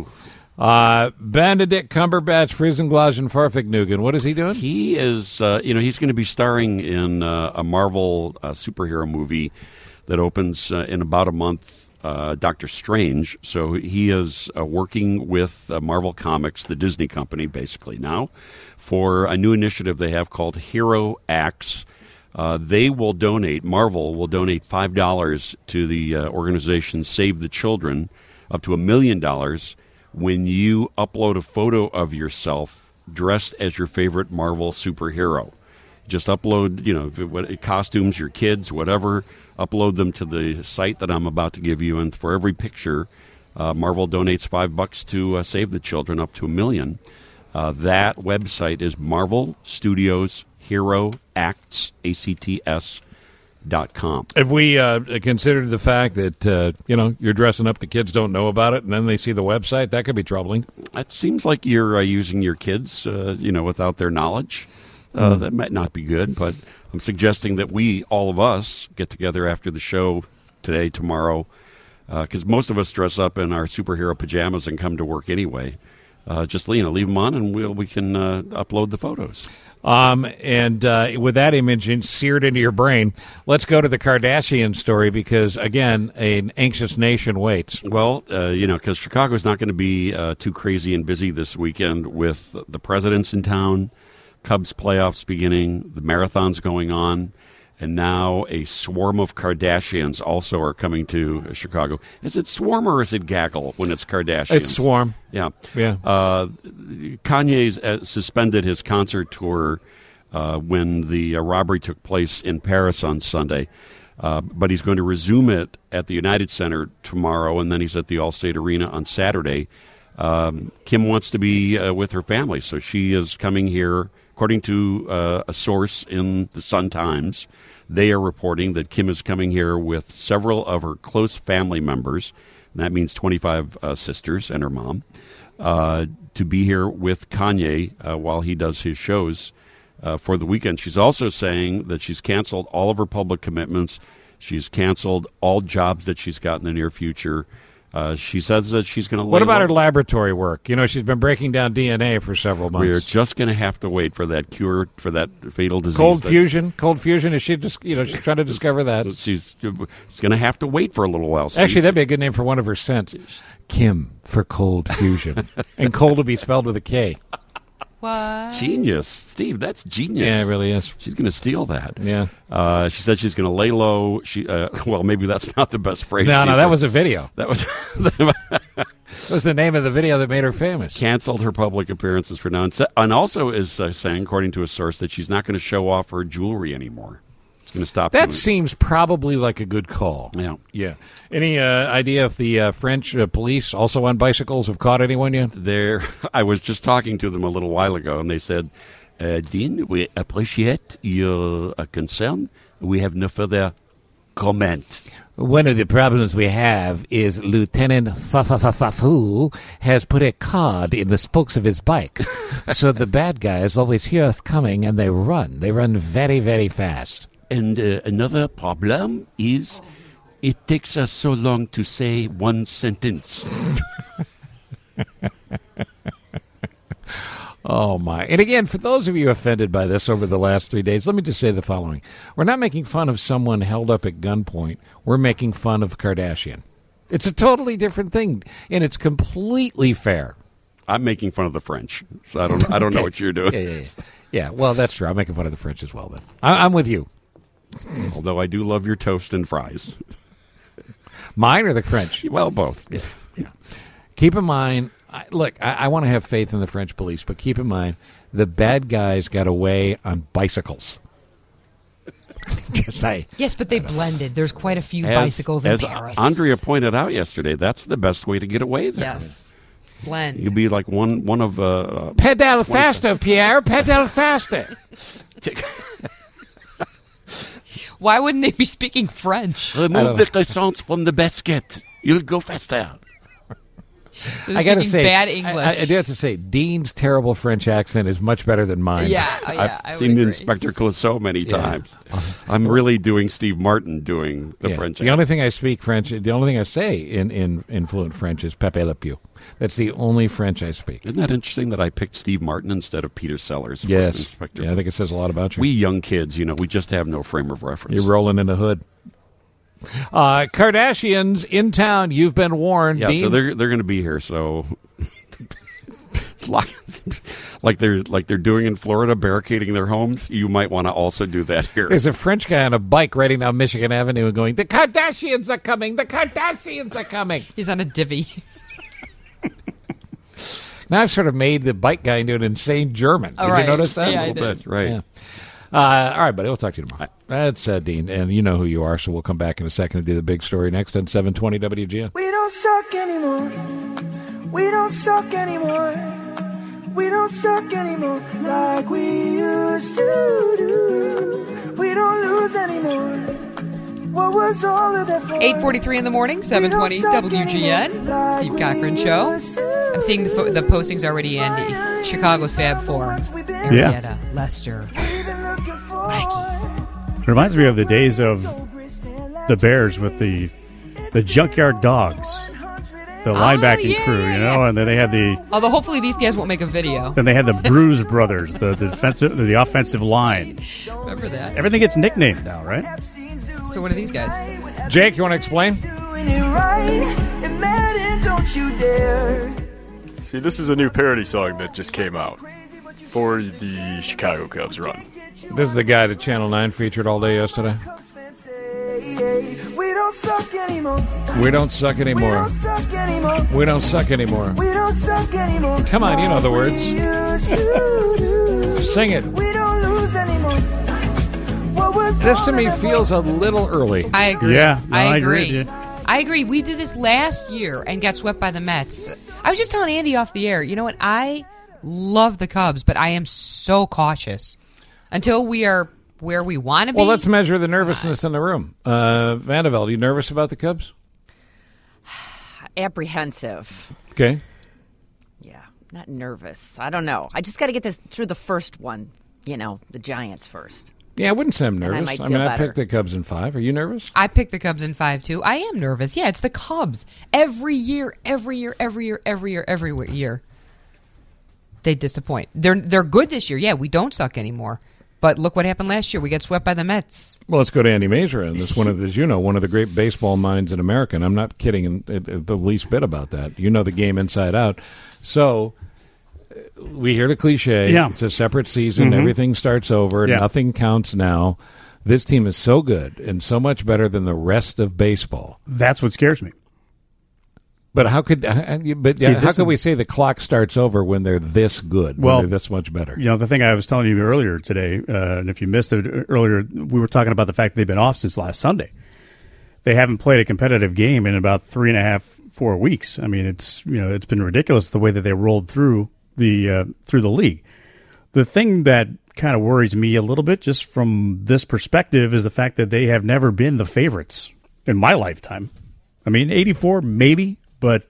Benedict Cumberbatch, Friesenglass, and Farfignugan. What is he doing? He is, he's going to be starring in a Marvel superhero movie that opens in about a month, Doctor Strange. So he is working with Marvel Comics, the Disney company, basically now, for a new initiative they have called Hero Acts. Marvel will donate $5 to the organization Save the Children, up to $1 million, when you upload a photo of yourself dressed as your favorite Marvel superhero. Just upload, costumes, your kids, whatever, upload them to the site that I'm about to give you, and for every picture, Marvel donates $5 to Save the Children, up to $1 million. That website is Marvel Studios Hero Acts, ACTS.com. If we considered the fact that, you're dressing up, the kids don't know about it, and then they see the website, that could be troubling. It seems like you're using your kids, without their knowledge. That might not be good, but I'm suggesting that all of us, get together after the show today, tomorrow, because most of us dress up in our superhero pajamas and come to work anyway. Just leave them on, and we can upload the photos. And with that image seared into your brain, let's go to the Kardashian story because, again, an anxious nation waits. Well, because Chicago's not going to be too crazy and busy this weekend with the presidents in town, Cubs playoffs beginning, the marathons going on, and now a swarm of Kardashians also are coming to Chicago. Is it swarm or is it gaggle when it's Kardashians? It's swarm. Yeah. Kanye suspended his concert tour when the robbery took place in Paris on Sunday, but he's going to resume it at the United Center tomorrow, and then he's at the Allstate Arena on Saturday. Kim wants to be with her family, so she is coming here. According to a source in the Sun-Times, they are reporting that Kim is coming here with several of her close family members, and that means 25 sisters and her mom, to be here with Kanye while he does his shows for the weekend. She's also saying that she's canceled all of her public commitments. She's canceled all jobs that she's got in the near future. She says that she's going to... What about her laboratory work? She's been breaking down DNA for several months. We're just going to have to wait for that cure for that fatal disease. Cold fusion? Is she just, she's trying to discover that? She's going to have to wait for a little while, Steve. Actually, that'd be a good name for one of her scents. Kim for cold fusion. And cold will be spelled with a K. What? Genius. Steve, that's genius. Yeah, it really is. She's going to steal that. Yeah. She said she's going to lay low. Maybe that's not the best phrase. No, that was a video. That was that was the name of the video that made her famous. Canceled her public appearances for now. And also is saying, according to a source, that she's not going to show off her jewelry anymore. She's going to stop that seems probably like a good call. Yeah. Any idea if the French police, also on bicycles, have caught anyone yet? I was just talking to them a little while ago, and they said, Dean, we appreciate your concern. We have no further comment. One of the problems we have is Lieutenant Fafu has put a card in the spokes of his bike. So the bad guys always hear us coming and they run. They run very, very fast. And another problem is it takes us so long to say one sentence. Oh, my. And again, for those of you offended by this over the last 3 days, let me just say the following. We're not making fun of someone held up at gunpoint. We're making fun of Kardashian. It's a totally different thing, and it's completely fair. I'm making fun of the French, so I don't know what you're doing. Yeah, well, that's true. I'm making fun of the French as well, then. I'm with you. Although I do love your toast and fries. Mine or the French? Well, both. Yeah. Keep in mind... I want to have faith in the French police, but keep in mind, the bad guys got away on bicycles. Yes, but they blended. There's quite a few bicycles in Paris. As Andrea pointed out yesterday, that's the best way to get away there. Yes, blend. You'll be like one of... pedal faster, Pierre, pedal faster. Why wouldn't they be speaking French? Remove the croissants from the basket. You'll go faster. I got to say, bad English. I do have to say, Dean's terrible French accent is much better than mine. I've seen Inspector Clouseau many times. I'm really doing Steve Martin doing the French. The only thing I speak French, the only thing I say in fluent French is Pepe Le Pew. That's the only French I speak. Isn't that interesting that I picked Steve Martin instead of Peter Sellers? Yes. Inspector. Yeah, I think it says a lot about you. We young kids, we just have no frame of reference. You're rolling in the hood. Kardashians in town. You've been warned. Yeah, Dean. so they're going to be here. So it's like they're doing in Florida, barricading their homes. You might want to also do that here. There's a French guy on a bike riding down Michigan Avenue and going, "The Kardashians are coming! The Kardashians are coming!" He's on a divvy. Now I've sort of made the bike guy into an insane German. Did you notice that? Yeah, a little bit, right? Yeah. All right, buddy. We'll talk to you tomorrow. That's Dean, and you know who you are, so we'll come back in a second and do the big story next on 720 WGN. We don't suck anymore. We don't suck anymore. We don't suck anymore like we used to do. We don't lose anymore. What was all of that for? 8:43 in the morning, 720 WGN. Steve Cochran Show. I'm seeing the postings already in Chicago's Fab Four. Arietta, Lester, It reminds me of the days of the Bears with the junkyard dogs, the linebacking crew, and then they had Although hopefully these guys won't make a video. Then they had the Bruise Brothers, the offensive line. Remember that? Everything gets nicknamed now, right? So what are these guys? Jake, you want to explain? See, this is a new parody song that just came out for the Chicago Cubs run. This is the guy that Channel 9 featured all day yesterday. We don't suck anymore. We don't suck anymore. We don't suck anymore. We don't suck anymore. Come on, you know the words. Sing it. We don't lose anymore. This to me feels a little early. I agree. Yeah, I agree. agree. I agree. We did this last year and got swept by the Mets. I was just telling Andy off the air, you know what? I love the Cubs, but I am so cautious. Until we are where we want to be. Well, let's measure the nervousness in the room. Vandevelde, are you nervous about the Cubs? Apprehensive. Okay. Yeah, not nervous. I don't know. I just got to get this through the first one, the Giants first. Yeah, I wouldn't say I'm Then I nervous. might I feel mean, I better. picked the Cubs in 5. Are you nervous? I picked the Cubs in 5, too. I am nervous. Yeah, it's the Cubs. Every year, they disappoint. They're good this year. Yeah, we don't suck anymore. But look what happened last year. We got swept by the Mets. Well, let's go to Andy Mazur on this. One of the great baseball minds in America. And I'm not kidding the least bit about that. You know the game inside out. So we hear the cliche. Yeah. It's a separate season. Mm-hmm. Everything starts over. Yeah. Nothing counts now. This team is so good and so much better than the rest of baseball. That's what scares me. But how could we say the clock starts over when they're this good, when they're this much better? The thing I was telling you earlier today, and if you missed it earlier, we were talking about the fact they've been off since last Sunday. They haven't played a competitive game in about 3.5, 4 weeks. I mean, it's been ridiculous the way that they rolled through the league. The thing that kind of worries me a little bit just from this perspective is the fact that they have never been the favorites in my lifetime. I mean, 84 maybe, but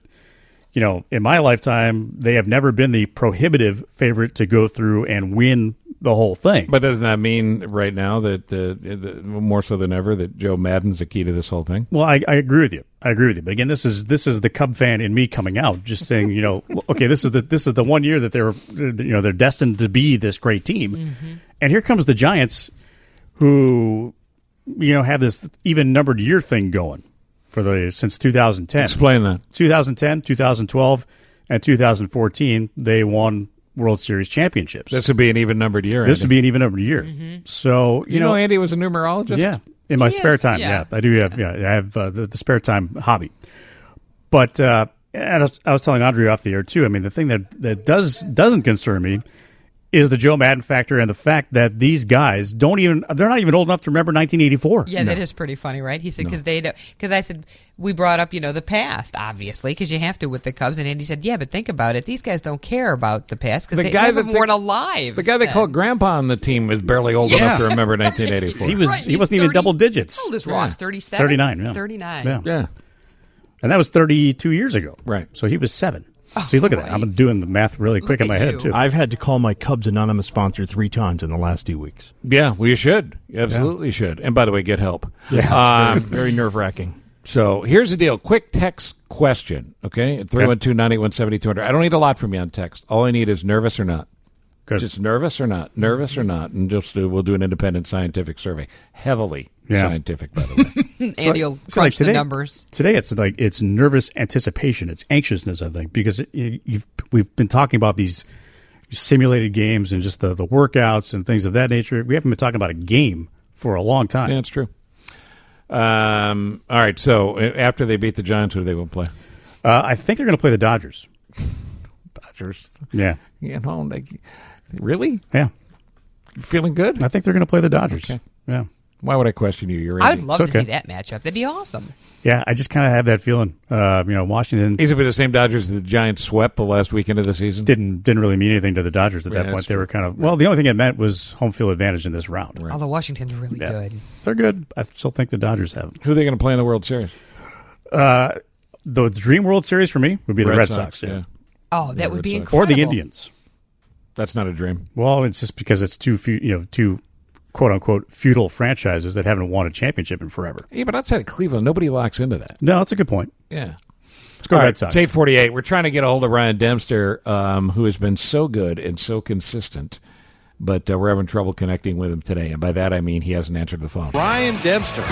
in my lifetime, they have never been the prohibitive favorite to go through and win the whole thing. But doesn't that mean right now that more so than ever that Joe Madden's the key to this whole thing? Well, I agree with you. But again, this is the Cub fan in me coming out, just saying, okay, this is the 1 year that they're destined to be this great team, and here comes the Giants, who have this even numbered year thing going since 2010. Explain that. 2010, 2012, and 2014, they won World Series championships. This would be an even-numbered year, This Andy. would be an even-numbered year. So, Andy was a numerologist? Yeah. In my spare time, yeah. I do have, I have the spare time hobby. But and I was telling Andre off the air, too, I mean, the thing that doesn't concern me is the Joe Madden factor and the fact that these guys they're not even old enough to remember 1984. Yeah, that is pretty funny, right? He said, because I said, we brought up, the past, obviously, because you have to with the Cubs. And Andy said, yeah, but think about it. These guys don't care about the past because they weren't alive. The guy they called Grandpa on the team was barely old enough to remember 1984. He wasn't even double digits. How old is Ross? 37? 39, yeah. 39. Yeah. And that was 32 years ago. Right. So he was 7. See, look at that. I'm doing the math really quick in my head, too. I've had to call my Cubs Anonymous sponsor 3 times in the last 2 weeks. Yeah, well, you should. You absolutely should. And by the way, get help. Yeah, very nerve-wracking. So here's the deal. Quick text question, okay? At 312-981-7200. I don't need a lot from you on text. All I need is nervous or not. Good. Just nervous or not. Nervous or not. And we'll do an independent scientific survey. Heavily scientific, by the way. Andy will crunch the numbers. Today it's nervous anticipation. It's anxiousness, I think, because we've been talking about these simulated games and just the workouts and things of that nature. We haven't been talking about a game for a long time. Yeah, that's true. All right, so after they beat the Giants, who do they will play? I think they're going to play the Dodgers. Dodgers? Yeah. Really? Yeah. You feeling good? I think they're going to play the Dodgers. Okay. Yeah. Why would I question you? You're I would love to see that matchup. That'd be awesome. Yeah, I just kind of have that feeling. Washington. Is it the same Dodgers that the Giants swept the last weekend of the season? Didn't really mean anything to the Dodgers at that point. They were kind of the only thing it meant was home field advantage in this round. Right. Although Washington's really good. They're good. I still think the Dodgers have them. Who are they going to play in the World Series? The Dream World Series for me would be the Red Sox. Yeah. Oh, that would be incredible. Or the Indians. That's not a dream. Well, it's just because it's two quote-unquote feudal franchises that haven't won a championship in forever. Yeah, but outside of Cleveland, nobody locks into that. No, that's a good point. Yeah. Let's go Red Sox. It's 8:48. We're trying to get a hold of Ryan Dempster, who has been so good and so consistent, but we're having trouble connecting with him today. And by that, I mean he hasn't answered the phone. Ryan Dempster.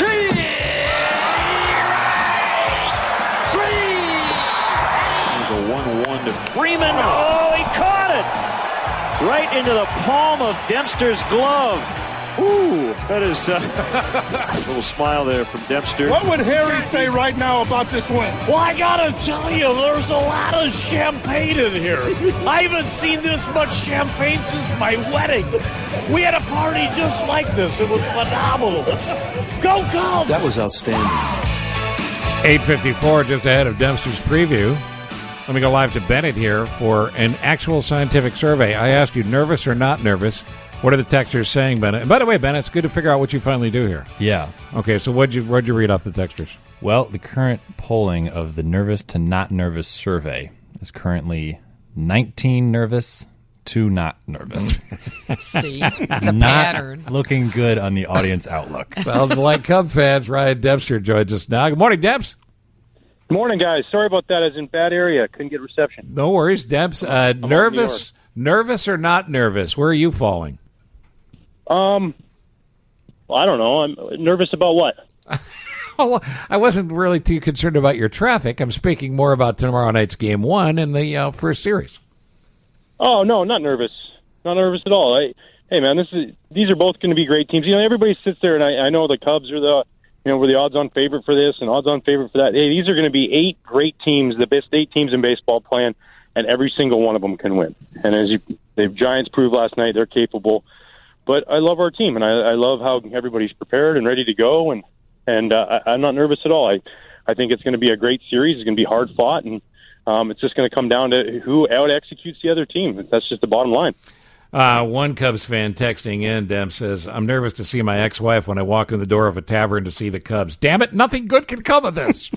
There's a 1-1 to Freeman. Oh, he caught it! Right into the palm of Dempster's glove. Ooh, that is a little smile there from Dempster. What would Harry say right now about this win? Well, I gotta tell you, there's a lot of champagne in here. I haven't seen this much champagne since my wedding. We had a party just like this. It was phenomenal. Go Cubs! That was outstanding. 8:54, just ahead of Dempster's preview. Let me go live to Bennett here for an actual scientific survey. I asked you, nervous or not nervous? What are the texters saying, Bennett? And by the way, Bennett, it's good to figure out what you finally do here. Yeah. Okay, so what'd you read off the texters? Well, the current polling of the nervous to not nervous survey is currently 19 nervous to not nervous. See, it's a not pattern. Looking good on the audience outlook. Sounds like Cub fans. Ryan Dempster joins us now. Good morning, Debs. Good morning, guys. Sorry about that. I was in bad area. Couldn't get reception. No worries, Debs. Nervous or not nervous? Where are you falling? Well, I don't know. I'm nervous about what? Well, I wasn't really too concerned about your traffic. I'm speaking more about tomorrow night's Game 1 in the first series. Oh, no, not nervous. Not nervous at all. Hey, man, these are both going to be great teams. Everybody sits there, and I know the Cubs are we're the odds-on favorite for this and odds-on favorite for that. Hey, these are going to be 8 great teams, the best 8 teams in baseball playing, and every single one of them can win. And as the Giants proved last night, they're capable. But I love our team, and I love how everybody's prepared and ready to go, and I'm not nervous at all. I think it's going to be a great series. It's going to be hard-fought, and it's just going to come down to who out-executes the other team. That's just the bottom line. One Cubs fan texting in, Dem says, I'm nervous to see my ex-wife when I walk in the door of a tavern to see the Cubs. Damn it, nothing good can come of this.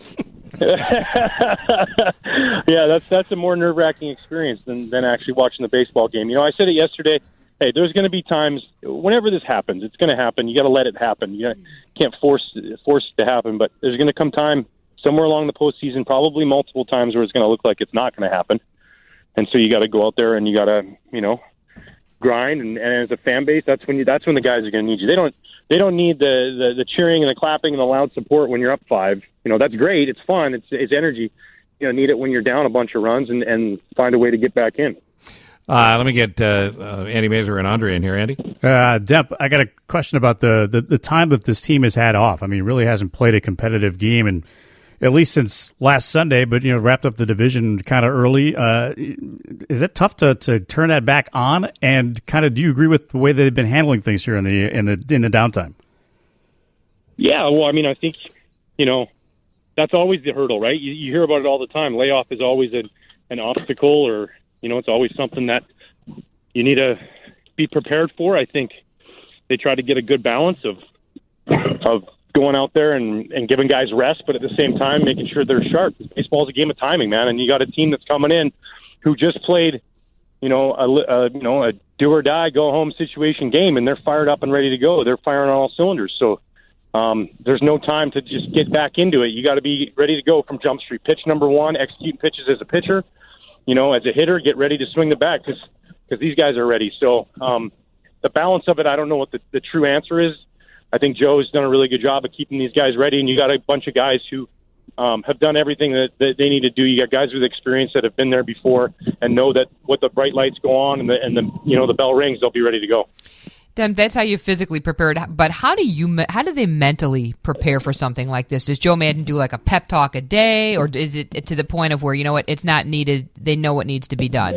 Yeah, that's a more nerve-wracking experience than actually watching the baseball game. I said it yesterday. Hey, there's going to be times whenever this happens. It's going to happen. You got to let it happen. You can't force it to happen. But there's going to come time somewhere along the postseason, probably multiple times, where it's going to look like it's not going to happen. And so you got to go out there and you got to, grind. And as a fan base, that's when the guys are going to need you. They don't need the cheering and the clapping and the loud support when you're up 5. That's great. It's fun. It's energy. Need it when you're down a bunch of runs and find a way to get back in. Let me get Andy Mazur and Andre in here. Andy? Depp, I got a question about the time that this team has had off. I mean, it really hasn't played a competitive game, and at least since last Sunday, but wrapped up the division kind of early. Is it tough to turn that back on? And kind of, do you agree with the way they've been handling things here in the downtime? Yeah, well, I mean, I think that's always the hurdle, right? You hear about it all the time. Layoff is always an obstacle, or it's always something that you need to be prepared for. I think they try to get a good balance of going out there and giving guys rest, but at the same time making sure they're sharp. Baseball is a game of timing, man, and you got a team that's coming in who just played, a do or die, go home situation game, and they're fired up and ready to go. They're firing on all cylinders. So there's no time to just get back into it. You got to be ready to go from Jump Street. Pitch number 1, execute pitches as a pitcher. As a hitter, get ready to swing the bat because these guys are ready. So the balance of it, I don't know what the true answer is. I think Joe's done a really good job of keeping these guys ready, and you got a bunch of guys who have done everything that they need to do. You got guys with experience that have been there before and know that when the bright lights go on and the bell rings, they'll be ready to go. Dem, that's how you physically prepared. But how do they mentally prepare for something like this? Does Joe Maddon do like a pep talk a day, or is it to the point of where it's not needed? They know what needs to be done.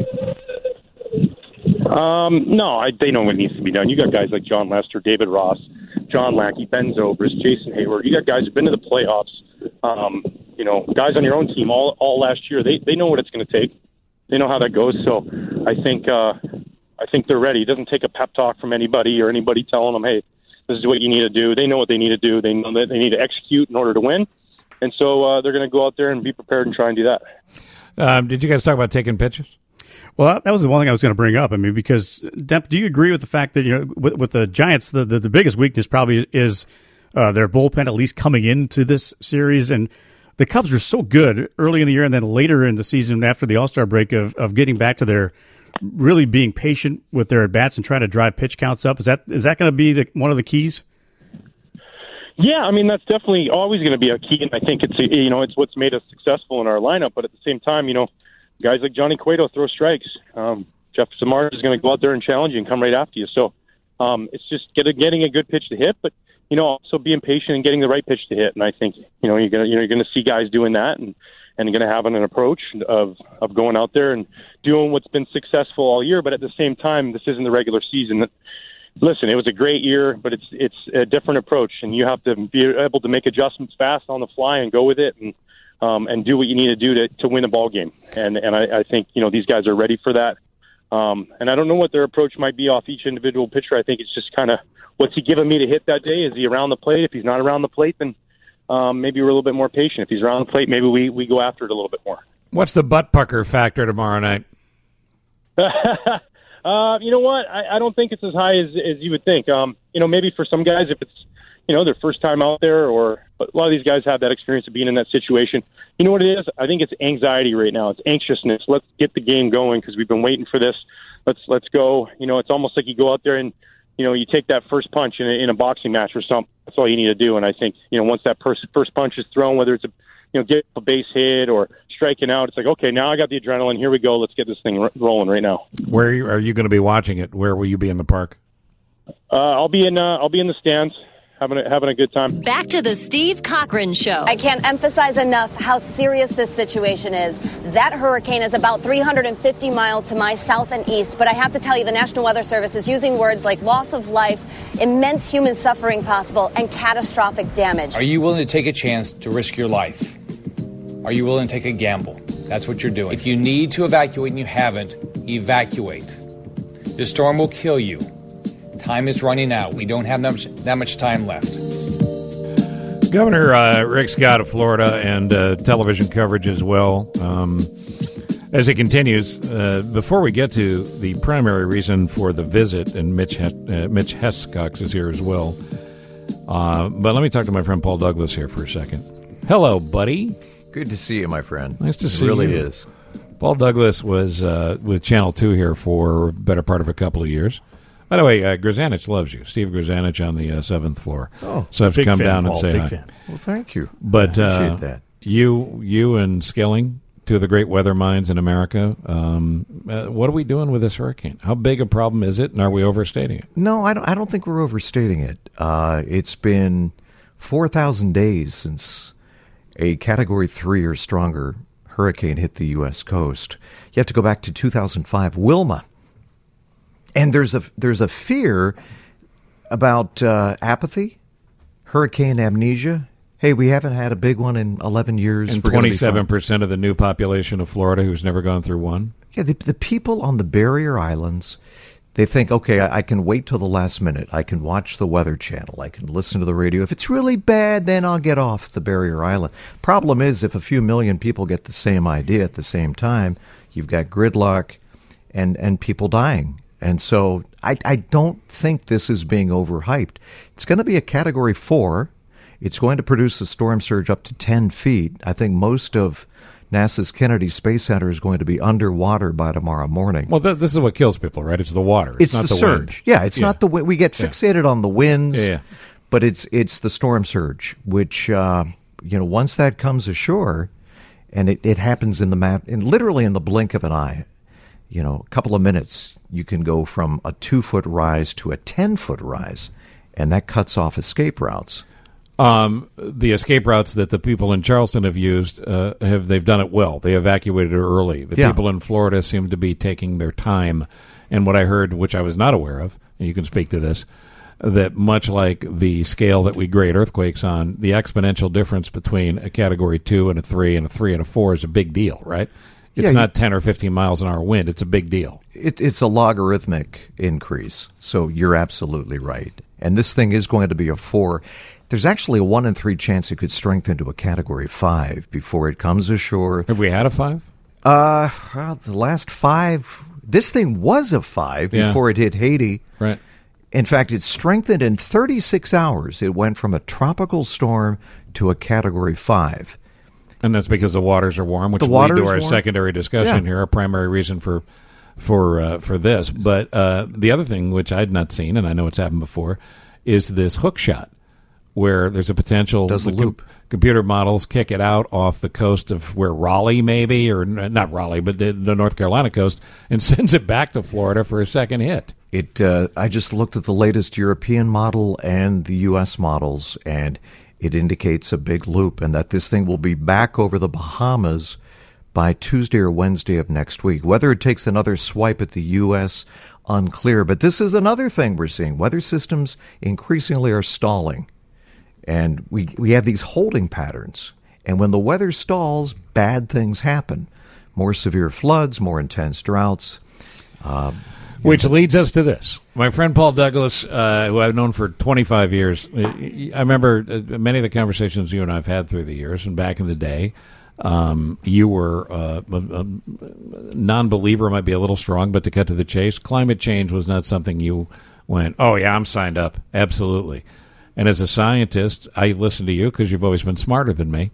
No, they know what needs to be done. You got guys like John Lester, David Ross, John Lackey, Ben Zobrist, Jason Hayward. You got guys who've been to the playoffs. Guys on your own team all last year. They know what it's going to take. They know how that goes. So I think they're ready. It doesn't take a pep talk from anybody or anybody telling them, hey, this is what you need to do. They know what they need to do. They know that they need to execute in order to win. And so they're going to go out there and be prepared and try and do that. Did you guys talk about taking pitches? Well, that was the one thing I was going to bring up. I mean, because, Demp, do you agree with the fact that, with the Giants, the biggest weakness probably is their bullpen, at least coming into this series? And the Cubs were so good early in the year and then later in the season after the All-Star break of getting back to their really being patient with their at-bats and trying to drive pitch counts up. Is that going to be one of the keys? Yeah, I mean, that's definitely always going to be a key, and I think it's what's made us successful in our lineup. But at the same time, guys like Johnny Cueto throw strikes. Jeff Samar is going to go out there and challenge you and come right after you. So it's just getting a good pitch to hit, but also being patient and getting the right pitch to hit. And I think you're going to see guys doing that and going to have an approach of going out there and doing what's been successful all year. But at the same time, this isn't the regular season. Listen, it was a great year, but it's a different approach, and you have to be able to make adjustments fast on the fly and go with it and do what you need to do to win a ball game. And I think these guys are ready for that. And I don't know what their approach might be off each individual pitcher. I think it's just kind of what's he giving me to hit that day? Is he around the plate? If he's not around the plate, then maybe we're a little bit more patient. If he's around the plate, maybe we go after it a little bit more. What's the butt pucker factor tomorrow night? You know what? I don't think it's as high as you would think. Maybe for some guys, if it's their first time out there, but a lot of these guys have that experience of being in that situation. You know what it is? I think it's anxiety right now. It's anxiousness. Let's get the game going because we've been waiting for this. Let's go. It's almost like you go out there and you take that first punch in a boxing match or something. That's all you need to do. And I think once that first punch is thrown, whether it's get a base hit or striking out, it's like, okay, now I got the adrenaline. Here we go. Let's get this thing rolling right now. Where are you going to be watching it? Where will you be in the park? I'll be in the stands, having a good time. Back to the Steve Cochran Show. I can't emphasize enough how serious this situation is. That hurricane is about 350 miles to my south and east, but I have to tell you, the National Weather Service is using words like loss of life, immense human suffering possible, and catastrophic damage. Are you willing to take a chance to risk your life? Are you willing to take a gamble? That's what you're doing. If you need to evacuate and you haven't, evacuate. This storm will kill you. Time is running out. We don't have that much time left. Governor Rick Scott of Florida and television coverage as well. As it continues, before we get to the primary reason for the visit, and Mitch Hescox is here as well, but let me talk to my friend Paul Douglas here for a second. Hello, buddy. Good to see you, my friend. Nice to see you. you. It really is. Paul Douglas was with Channel 2 here for a better part of a couple of years. By the way, Grzanich loves you. Steve Grzanich on the 7th floor. Oh, so I have to come down Paul, and say big hi. fan. Well, thank you. But I appreciate that. You and Skilling, two of the great weather minds in America, what are we doing with this hurricane? How big a problem is it, and are we overstating it? No, I don't think we're overstating it. It's been 4,000 days since a Category 3 or stronger hurricane hit the U.S. coast. You have to go back to 2005, Wilma. And there's a fear about apathy, hurricane amnesia. Hey, we haven't had a big one in 11 years. And 27% of the new population of Florida who's never gone through one? Yeah, the people on the barrier islands, they think, okay, I can wait till the last minute. I can watch the Weather Channel. I can listen to the radio. If it's really bad, then I'll get off the barrier island. Problem is, if a few million people get the same idea at the same time, you've got gridlock and people dying. And so I don't think this is being overhyped. It's going to be a Category 4. It's going to produce a storm surge up to 10 feet. I think most of NASA's Kennedy Space Center is going to be underwater by tomorrow morning. Well, this is what kills people, right? It's the water. It's not the wind. surge. Yeah, it's not the wind. We get fixated on the winds, but it's the storm surge, which, once that comes ashore, and it happens literally in the blink of an eye, a couple of minutes, you can go from a 2-foot rise to a 10-foot rise, and that cuts off escape routes. The escape routes that the people in Charleston have used, they've done it well. They evacuated early. The people in Florida seem to be taking their time. And what I heard, which I was not aware of, and you can speak to this, that much like the scale that we grade earthquakes on, the exponential difference between a Category 2 and a 3 and a 3 and a 4 is a big deal, right? It's not 10 or 15 miles an hour wind. It's a big deal. It's a logarithmic increase. So you're absolutely right. And this thing is going to be a 4. There's actually a 1 in 3 chance it could strengthen to a Category 5 before it comes ashore. Have we had a 5? Well, the last 5. This thing was a 5 before it hit Haiti. Right. In fact, it strengthened in 36 hours. It went from a tropical storm to a Category 5. And that's because the waters are warm, which will lead to our secondary discussion here, our primary reason for this. But the other thing, which I'd not seen, and I know it's happened before, is this hook shot, where there's a potential computer models kick it out off the coast of where Raleigh maybe, or not Raleigh, but the North Carolina coast, and sends it back to Florida for a second hit. I just looked at the latest European model and the U.S. models, and it indicates a big loop, and that this thing will be back over the Bahamas by Tuesday or Wednesday of next week. Whether it takes another swipe at the U.S., unclear. But this is another thing we're seeing. Weather systems increasingly are stalling. And we have these holding patterns. And when the weather stalls, bad things happen. More severe floods, more intense droughts. Which leads us to this. My friend Paul Douglas, who I've known for 25 years, I remember many of the conversations you and I have had through the years, and back in the day, you were a non-believer, might be a little strong, but to cut to the chase, climate change was not something you went, oh, yeah, I'm signed up. Absolutely. And as a scientist, I listen to you because you've always been smarter than me.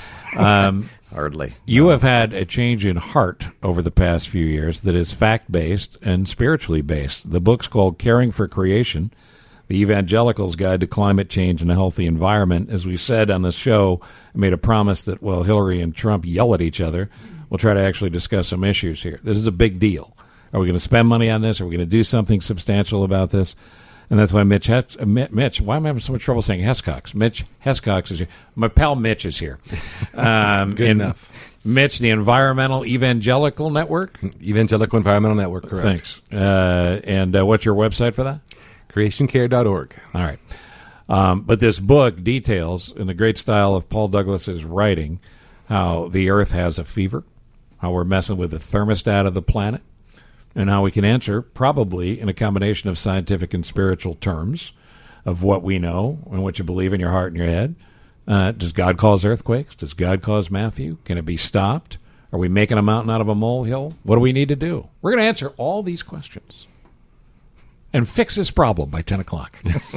Hardly. You have had a change in heart over the past few years that is fact-based and spiritually based. The book's called Caring for Creation, The Evangelical's Guide to Climate Change and a Healthy Environment. As we said on the show, I made a promise that while Hillary and Trump yell at each other, we'll try to actually discuss some issues here. This is a big deal. Are we going to spend money on this? Are we going to do something substantial about this? And that's why Mitch, why am I having so much trouble saying Hescox? Mitch Hescox is here. My pal Mitch is here. Good enough. Mitch, the Environmental Evangelical Network? Evangelical Environmental Network, correct. Thanks. And what's your website for that? CreationCare.org. All right. But this book details, in the great style of Paul Douglas's writing, how the Earth has a fever, how we're messing with the thermostat of the planet, and how we can answer, probably in a combination of scientific and spiritual terms of what we know and what you believe in your heart and your head. Does God cause earthquakes? Does God cause Matthew? Can it be stopped? Are we making a mountain out of a molehill? What do we need to do? We're going to answer all these questions and fix this problem by 10 o'clock.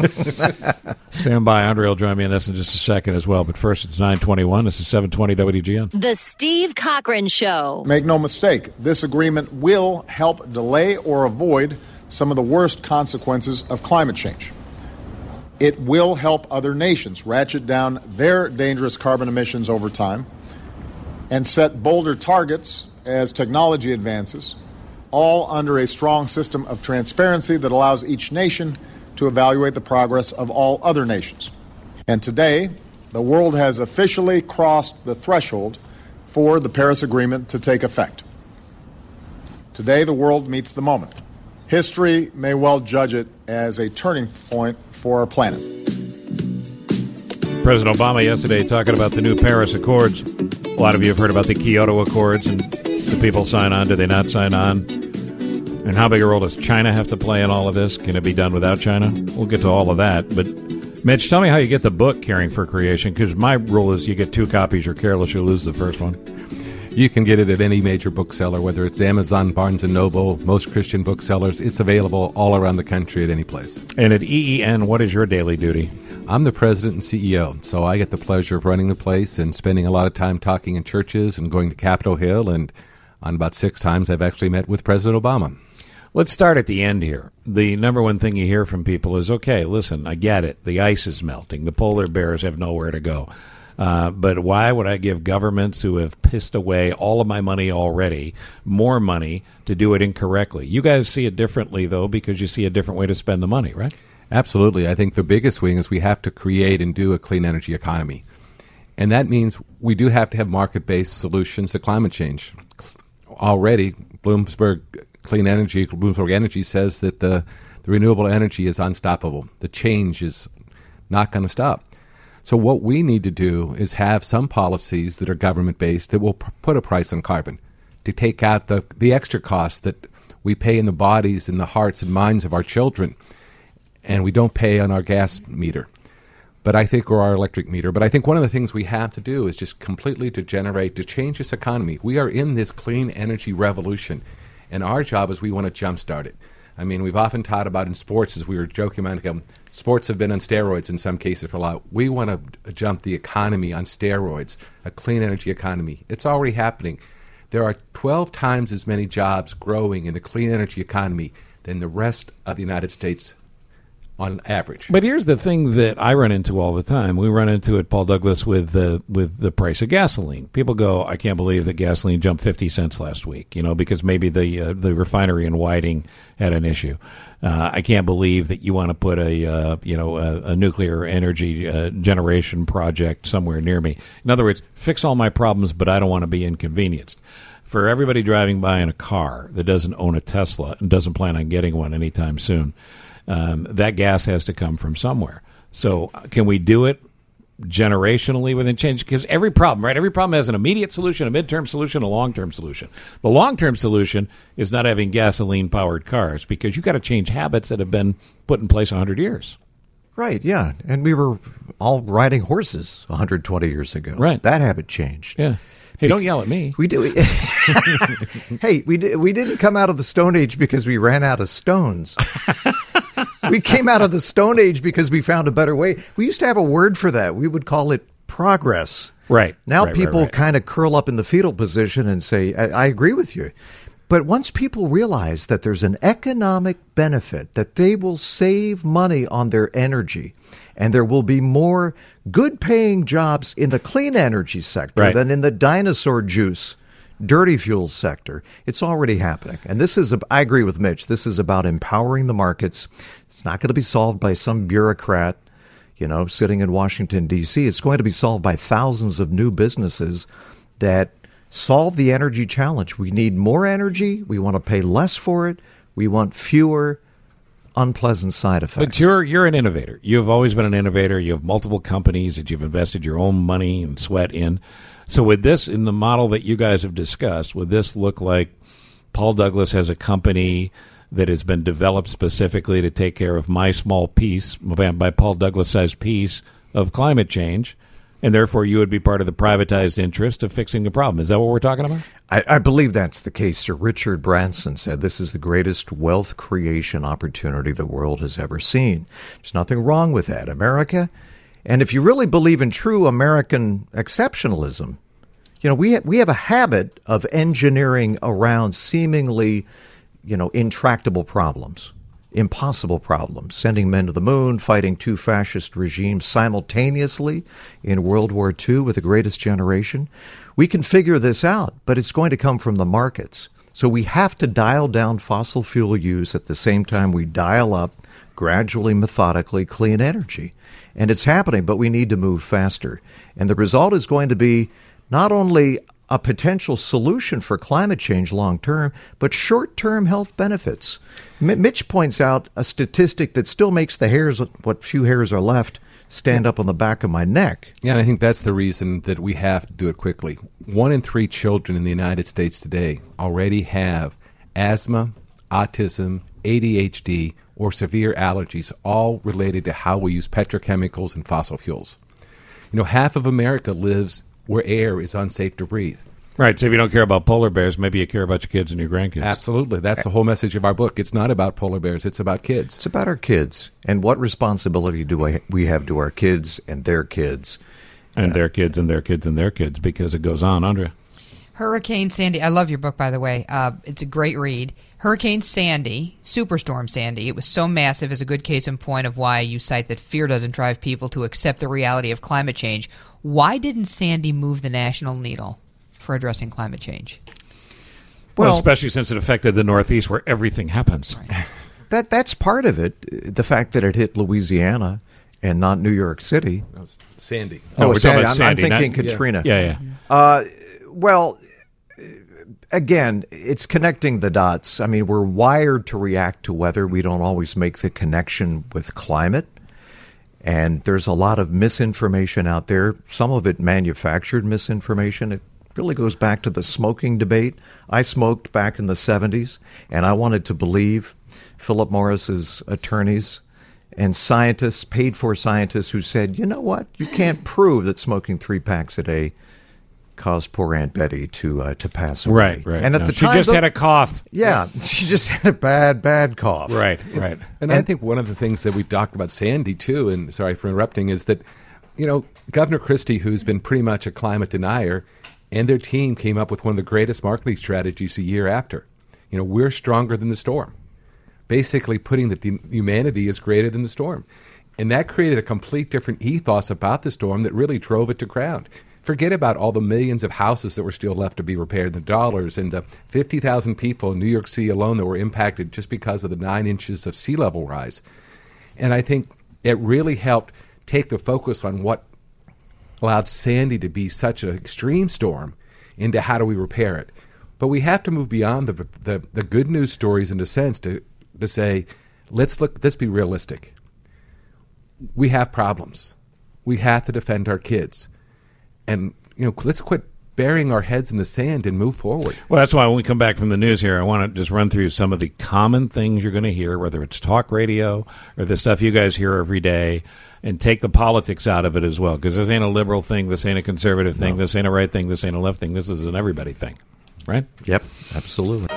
Stand by. Andre will join me in this in just a second as well. But first, it's 9:21. This is 720 WGN. The Steve Cochran Show. Make no mistake, this agreement will help delay or avoid some of the worst consequences of climate change. It will help other nations ratchet down their dangerous carbon emissions over time and set bolder targets as technology advances, all under a strong system of transparency that allows each nation to evaluate the progress of all other nations. And today, the world has officially crossed the threshold for the Paris Agreement to take effect. Today, the world meets the moment. History may well judge it as a turning point for our planet. President Obama yesterday talking about the new Paris Accords. A lot of you have heard about the Kyoto Accords, and do people sign on? Do they not sign on? And how big a role does China have to play in all of this? Can it be done without China? We'll get to all of that. But, Mitch, tell me how you get the book Caring for Creation, because my rule is you get 2 copies. You're careless, you lose the first one. You can get it at any major bookseller, whether it's Amazon, Barnes & Noble, most Christian booksellers. It's available all around the country at any place. And at EEN, what is your daily duty? I'm the president and CEO, so I get the pleasure of running the place and spending a lot of time talking in churches and going to Capitol Hill, and on about 6 times I've actually met with President Obama. Let's start at the end here. The number one thing you hear from people is, okay, listen, I get it. The ice is melting. The polar bears have nowhere to go. But why would I give governments who have pissed away all of my money already more money to do it incorrectly? You guys see it differently, though, because you see a different way to spend the money, right? Absolutely. I think the biggest thing is we have to create and do a clean energy economy. And that means we do have to have market-based solutions to climate change. Already, Bloomberg Energy says that the renewable energy is unstoppable. The change is not going to stop. So what we need to do is have some policies that are government-based that will put a price on carbon to take out the extra costs that we pay in the bodies and the hearts and minds of our children, and we don't pay on our gas meter, or our electric meter. But I think one of the things we have to do is just completely to change this economy. We are in this clean energy revolution, and our job is we want to jumpstart it. I mean, we've often taught about in sports, as we were joking about, sports have been on steroids in some cases for a lot. We want to jump the economy on steroids, a clean energy economy. It's already happening. There are 12 times as many jobs growing in the clean energy economy than the rest of the United States on average. But here's the thing that I run into all the time. We run into it, Paul Douglas, with the price of gasoline. People go, I can't believe that gasoline jumped 50 cents last week, because maybe the refinery in Whiting had an issue. I can't believe that you want to put a nuclear energy generation project somewhere near me. In other words, fix all my problems, but I don't want to be inconvenienced. For everybody driving by in a car that doesn't own a Tesla and doesn't plan on getting one anytime soon, that gas has to come from somewhere. So can we do it generationally within change? Because every problem has an immediate solution, a midterm solution, a long-term solution. The long-term solution is not having gasoline-powered cars, because you've got to change habits that have been put in place 100 years. Right, yeah. And we were all riding horses 120 years ago. Right. That habit changed. Yeah. Hey, don't yell at me. We do. Hey, we didn't come out of the Stone Age because we ran out of stones. We came out of the Stone Age because we found a better way. We used to have a word for that. We would call it progress. Right. Now people kind of curl up in the fetal position and say, I agree with you. But once people realize that there's an economic benefit, that they will save money on their energy, and there will be more good-paying jobs in the clean energy sector than in the dinosaur juice, dirty fuel sector, it's already happening. And this is, I agree with Mitch, this is about empowering the markets. It's not going to be solved by some bureaucrat, sitting in Washington, D.C. It's going to be solved by thousands of new businesses that solve the energy challenge. We need more energy. We want to pay less for it. We want fewer unpleasant side effects. But you're an innovator. You've always been an innovator. You have multiple companies that you've invested your own money and sweat in. So with this, in the model that you guys have discussed, would this look like Paul Douglas has a company that has been developed specifically to take care of my small piece, by Paul Douglas-sized piece of climate change, and therefore you would be part of the privatized interest of fixing the problem. Is that what we're talking about? I believe that's the case. Sir Richard Branson said this is the greatest wealth creation opportunity the world has ever seen. There's nothing wrong with that. America, and if you really believe in true American exceptionalism, you know, we have a habit of engineering around seemingly, you know, intractable problems, impossible problems, sending men to the moon, fighting two fascist regimes simultaneously in World War II with the greatest generation. We can figure this out, but it's going to come from the markets. So we have to dial down fossil fuel use at the same time we dial up, gradually, methodically, clean energy. And it's happening, but we need to move faster. And the result is going to be not only a potential solution for climate change long term, but short-term health benefits. Mitch points out a statistic that still makes the hairs, what few hairs are left, stand up on the back of my neck. Yeah, and I think that's the reason that we have to do it quickly. 1 in 3 children in the United States today already have asthma, autism, ADHD, or severe allergies, all related to how we use petrochemicals and fossil fuels. You know, half of America lives where air is unsafe to breathe. Right, so if you don't care about polar bears, maybe you care about your kids and your grandkids. Absolutely. That's the whole message of our book. It's not about polar bears. It's about kids. It's about our kids. And what responsibility do we have to our kids and their kids? And their kids and their kids and their kids, because it goes on, Andrea. Hurricane Sandy. I love your book, by the way. It's a great read. Hurricane Sandy, Superstorm Sandy, it was so massive is a good case in point of why you cite that fear doesn't drive people to accept the reality of climate change. Why didn't Sandy move the national needle for addressing climate change? Well, especially since it affected the Northeast where everything happens. Right. That's part of it. The fact that it hit Louisiana and not New York City. Sandy. Oh, we're Sandy. talking about Sandy. I'm thinking Katrina. Yeah. Well, again, it's connecting the dots. I mean, we're wired to react to weather. We don't always make the connection with climate. And there's a lot of misinformation out there, some of it manufactured misinformation. It really goes back to the smoking debate. I smoked back in the 70s, and I wanted to believe Philip Morris's attorneys and scientists, paid-for scientists, who said, you know what, you can't prove that smoking 3 packs a day caused poor Aunt Betty to pass away. Right. And at the time, she just had a cough. Yeah, she just had a bad cough. Right. And I think one of the things that we talked about Sandy, too, and sorry for interrupting, is that, you know, Governor Christie, who's been pretty much a climate denier, and their team came up with one of the greatest marketing strategies a year after. You know, we're stronger than the storm. Basically putting that the humanity is greater than the storm. And that created a complete different ethos about the storm that really drove it to ground. Forget about all the millions of houses that were still left to be repaired, the dollars, and the 50,000 people in New York City alone that were impacted just because of the 9 inches of sea level rise. And I think it really helped take the focus on what allowed Sandy to be such an extreme storm into how do we repair it. But we have to move beyond the good news stories in a sense to say, let's be realistic. We have problems. We have to defend our kids. And, you know, let's quit burying our heads in the sand and move forward. Well, that's why when we come back from the news here, I want to just run through some of the common things you're going to hear, whether it's talk radio or the stuff you guys hear every day, and take the politics out of it as well. Because this ain't a liberal thing. This ain't a conservative thing. No. This ain't a right thing. This ain't a left thing. This is an everybody thing. Right? Yep, absolutely.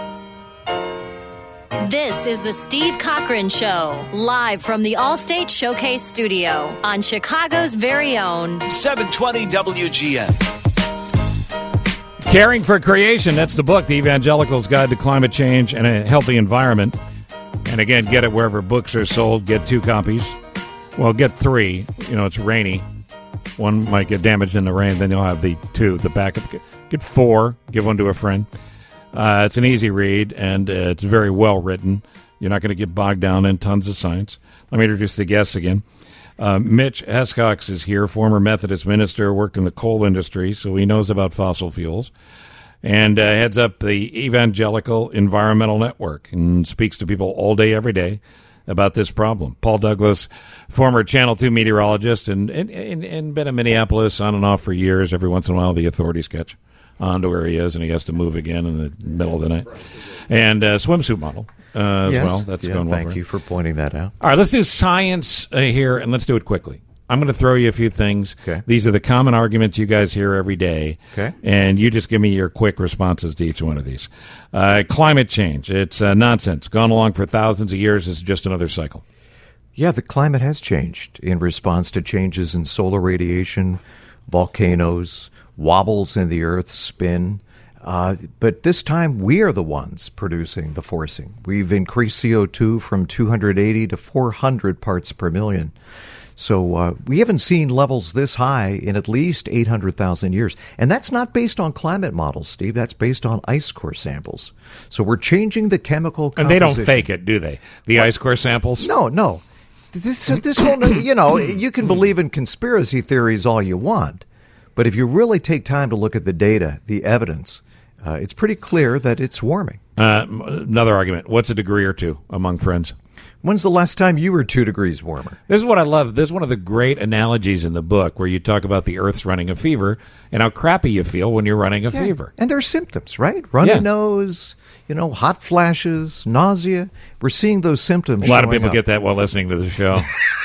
This is the Steve Cochran Show, live from the Allstate Showcase Studio on Chicago's very own 720 WGN. Caring for Creation, that's the book, The Evangelical's Guide to Climate Change and a Healthy Environment. And again, get it wherever books are sold. Get 2 copies. Well, get 3. You know, it's rainy. One might get damaged in the rain. Then you'll have the 2, the backup. Get 4. Give one to a friend. It's an easy read, and it's very well written. You're not going to get bogged down in tons of science. Let me introduce the guests again. Mitch Escox is here, former Methodist minister, worked in the coal industry, so he knows about fossil fuels, and heads up the Evangelical Environmental Network and speaks to people all day, every day about this problem. Paul Douglas, former Channel 2 meteorologist, and been in Minneapolis on and off for years. Every once in a while, the authorities catch onto where he is, and he has to move again in the middle of the night. And swimsuit model as well. That's going well. Thank you for pointing that out. All right, let's do science here, and let's do it quickly. I'm going to throw you a few things. Okay. These are the common arguments you guys hear every day. Okay. And you just give me your quick responses to each one of these. Climate change. It's nonsense. Gone along for thousands of years. It's just another cycle. Yeah, the climate has changed in response to changes in solar radiation, volcanoes, wobbles in the Earth's spin. But this time, we are the ones producing the forcing. We've increased CO2 from 280 to 400 parts per million. So we haven't seen levels this high in at least 800,000 years. And that's not based on climate models, Steve. That's based on ice core samples. So we're changing the chemical composition. And they don't fake it, do they? The ice core samples? No. This whole, you can believe in conspiracy theories all you want. But if you really take time to look at the data, the evidence, it's pretty clear that it's warming. Another argument. What's a degree or two among friends? When's the last time you were 2 degrees warmer? This is what I love. This is one of the great analogies in the book where you talk about the Earth's running a fever and how crappy you feel when you're running a fever. And there are symptoms, right? Runny nose, hot flashes, nausea. We're seeing those symptoms. A lot of people get that while listening to the show.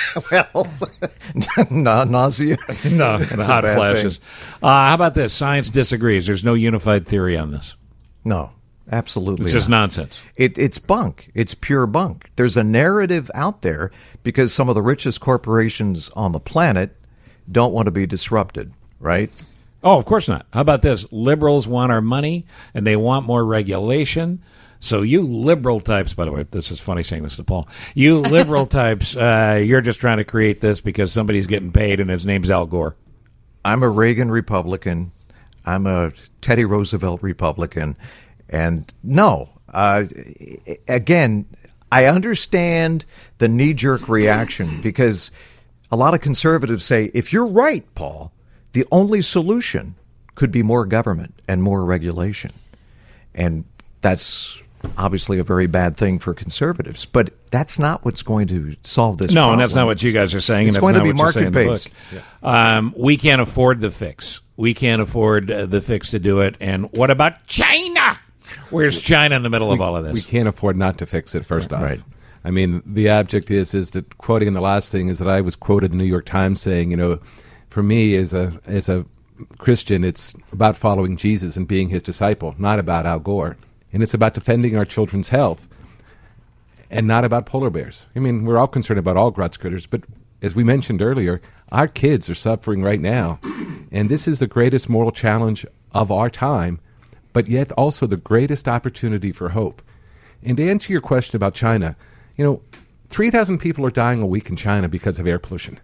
Well, nausea. No, and hot flashes. How about this? Science disagrees. There's no unified theory on this. No. Absolutely. It's just nonsense. It's bunk. It's pure bunk. There's a narrative out there because some of the richest corporations on the planet don't want to be disrupted, right? Oh, of course not. How about this? Liberals want our money, and they want more regulation. So you liberal types, by the way, this is funny saying this to Paul. You liberal types, you're just trying to create this because somebody's getting paid, and his name's Al Gore. I'm a Reagan Republican. I'm a Teddy Roosevelt Republican. And no, again, I understand the knee-jerk reaction because a lot of conservatives say, if you're right, Paul, the only solution could be more government and more regulation. And that's obviously a very bad thing for conservatives. But that's not what's going to solve this problem. No, and that's not what you guys are saying. It's and going that's to not be what you're saying in the book. market-based. We can't afford the fix. We can't afford the fix to do it. And what about China? Where's China in the middle of all of this? We can't afford not to fix it, first off. Right. I mean, the object is that quoting in the last thing is that I was quoted in the New York Times saying, for me as a Christian, it's about following Jesus and being his disciple, not about Al Gore. And it's about defending our children's health and not about polar bears. I mean, we're all concerned about all grotz critters, but as we mentioned earlier, our kids are suffering right now. And this is the greatest moral challenge of our time, but yet also the greatest opportunity for hope. And to answer your question about China, 3,000 people are dying a week in China because of air pollution.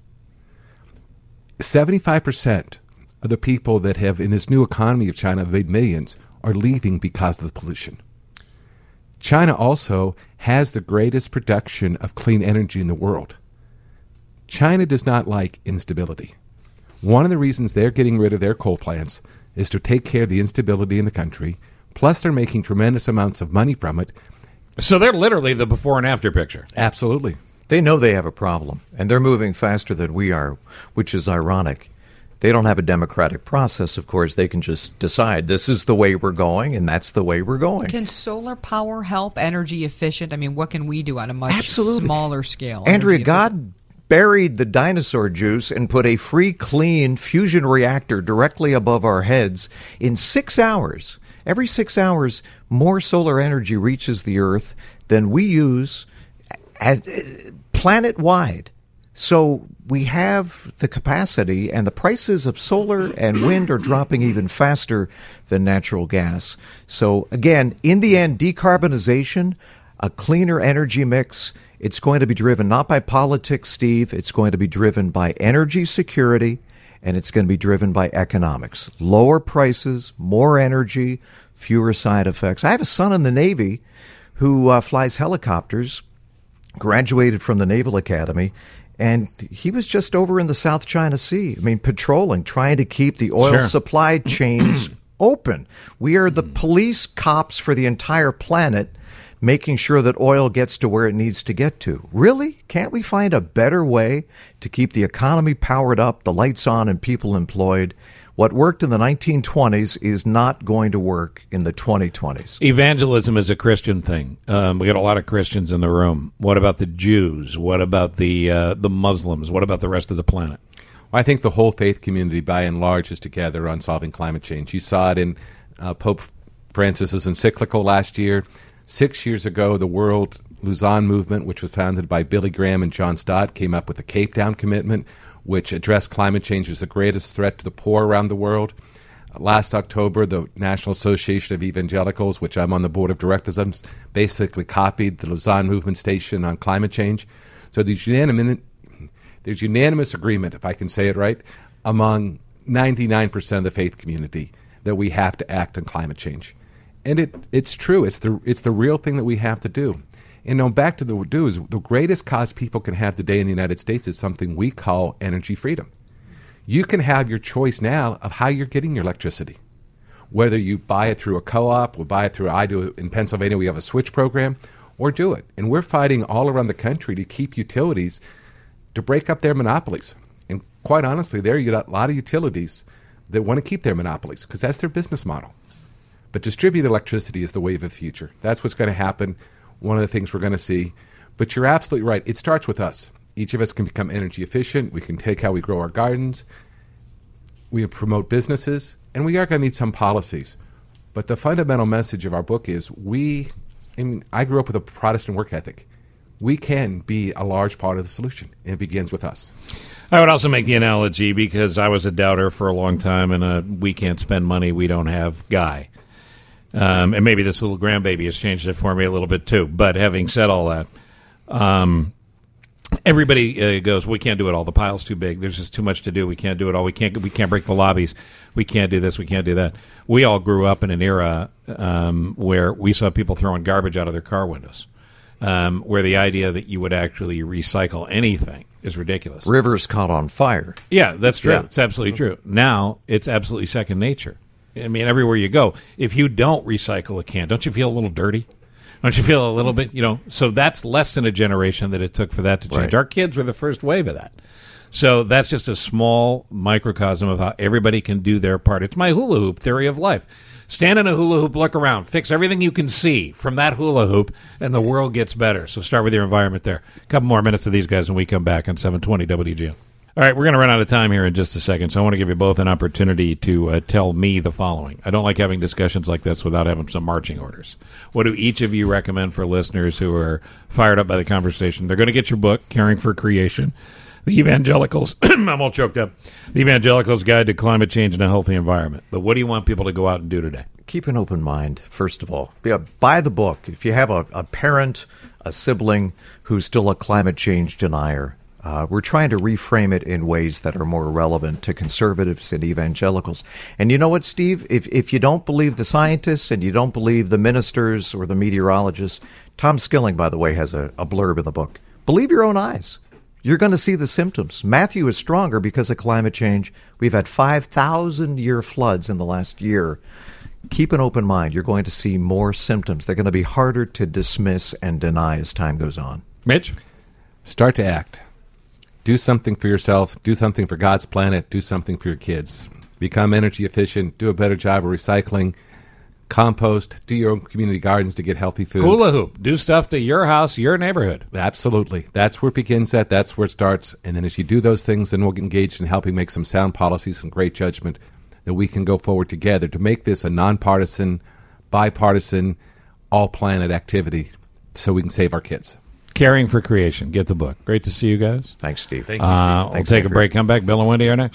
75% of the people that have, in this new economy of China, made millions, are leaving because of the pollution. China also has the greatest production of clean energy in the world. China does not like instability. One of the reasons they're getting rid of their coal plants is to take care of the instability in the country, plus they're making tremendous amounts of money from it. So they're literally the before and after picture. Absolutely. They know they have a problem, and they're moving faster than we are, which is ironic. They don't have a democratic process, of course. They can just decide this is the way we're going, and that's the way we're going. Can solar power help energy efficient? I mean, what can we do on a much smaller scale? Andrea, God buried the dinosaur juice and put a free, clean fusion reactor directly above our heads in 6 hours. Every 6 hours, more solar energy reaches the Earth than we use planet-wide. So we have the capacity, and the prices of solar and wind are dropping even faster than natural gas. So again, in the end, decarbonization, a cleaner energy mix, it's going to be driven not by politics, Steve. It's going to be driven by energy security, and it's going to be driven by economics. Lower prices, more energy, fewer side effects. I have a son in the Navy who flies helicopters, graduated from the Naval Academy, and he was just over in the South China Sea. I mean, patrolling, trying to keep the oil supply chains open. We are the police cops for the entire planet making sure that oil gets to where it needs to get to. Really? Can't we find a better way to keep the economy powered up, the lights on, and people employed? What worked in the 1920s is not going to work in the 2020s. Evangelism is a Christian thing. We got a lot of Christians in the room. What about the Jews? What about the Muslims? What about the rest of the planet? Well, I think the whole faith community, by and large, is together on solving climate change. You saw it in Pope Francis's encyclical last year. 6 years ago, the World Lausanne Movement, which was founded by Billy Graham and John Stott, came up with the Cape Town Commitment, which addressed climate change as the greatest threat to the poor around the world. Last October, the National Association of Evangelicals, which I'm on the board of directors of, basically copied the Lausanne Movement station on climate change. So there's unanimous agreement, if I can say it right, among 99% of the faith community that we have to act on climate change. And it's true. It's the real thing that we have to do. And back to the greatest cause people can have today in the United States is something we call energy freedom. You can have your choice now of how you're getting your electricity. Whether you buy it through a co-op, or buy it through, I do in Pennsylvania, we have a switch program, or do it. And we're fighting all around the country to keep utilities, to break up their monopolies. And quite honestly, there you got a lot of utilities that want to keep their monopolies because that's their business model. But distributed electricity is the wave of the future. That's what's going to happen. One of the things we're going to see. But you're absolutely right. It starts with us. Each of us can become energy efficient. We can take how we grow our gardens. We promote businesses. And we are going to need some policies. But the fundamental message of our book is I grew up with a Protestant work ethic. We can be a large part of the solution. And it begins with us. I would also make the analogy, because I was a doubter for a long time, and a we can't spend money we don't have guy. And maybe this little grandbaby has changed it for me a little bit too. But having said all that, everybody goes, we can't do it all. The pile's too big. There's just too much to do. We can't do it all. We can't break the lobbies. We can't do this. We can't do that. We all grew up in an era where we saw people throwing garbage out of their car windows, where the idea that you would actually recycle anything is ridiculous. Rivers caught on fire. Yeah, that's true. Yeah. It's absolutely true. Now it's absolutely second nature. I mean, everywhere you go, if you don't recycle a can, don't you feel a little dirty? Don't you feel a little bit, So that's less than a generation that it took for that to change. Right. Our kids were the first wave of that. So that's just a small microcosm of how everybody can do their part. It's my hula hoop theory of life. Stand in a hula hoop, look around, fix everything you can see from that hula hoop, and the world gets better. So start with your environment there. A couple more minutes of these guys when we come back on 720 WGN. All right, we're going to run out of time here in just a second, so I want to give you both an opportunity to tell me the following. I don't like having discussions like this without having some marching orders. What do each of you recommend for listeners who are fired up by the conversation? They're going to get your book, Caring for Creation, The Evangelicals, I'm all choked up, The Evangelicals Guide to Climate Change and a Healthy Environment. But what do you want people to go out and do today? Keep an open mind, first of all. Buy the book. If you have a parent, a sibling who's still a climate change denier, we're trying to reframe it in ways that are more relevant to conservatives and evangelicals. And you know what, Steve? If you don't believe the scientists and you don't believe the ministers or the meteorologists, Tom Skilling, by the way, has a blurb in the book. Believe your own eyes. You're going to see the symptoms. Matthew is stronger because of climate change. We've had 5,000-year floods in the last year. Keep an open mind. You're going to see more symptoms. They're going to be harder to dismiss and deny as time goes on. Mitch? Start to act. Do something for yourself. Do something for God's planet. Do something for your kids. Become energy efficient. Do a better job of recycling. Compost. Do your own community gardens to get healthy food. Hula hoop. Do stuff to your house, your neighborhood. Absolutely. That's where it begins at. That's where it starts. And then as you do those things, then we'll get engaged in helping make some sound policies, some great judgment that we can go forward together to make this a nonpartisan, bipartisan, all-planet activity so we can save our kids. Caring for Creation. Get the book. Great to see you guys. Thanks, Steve. Thank you, Steve. We'll take a break. Come back. Bill and Wendy are next.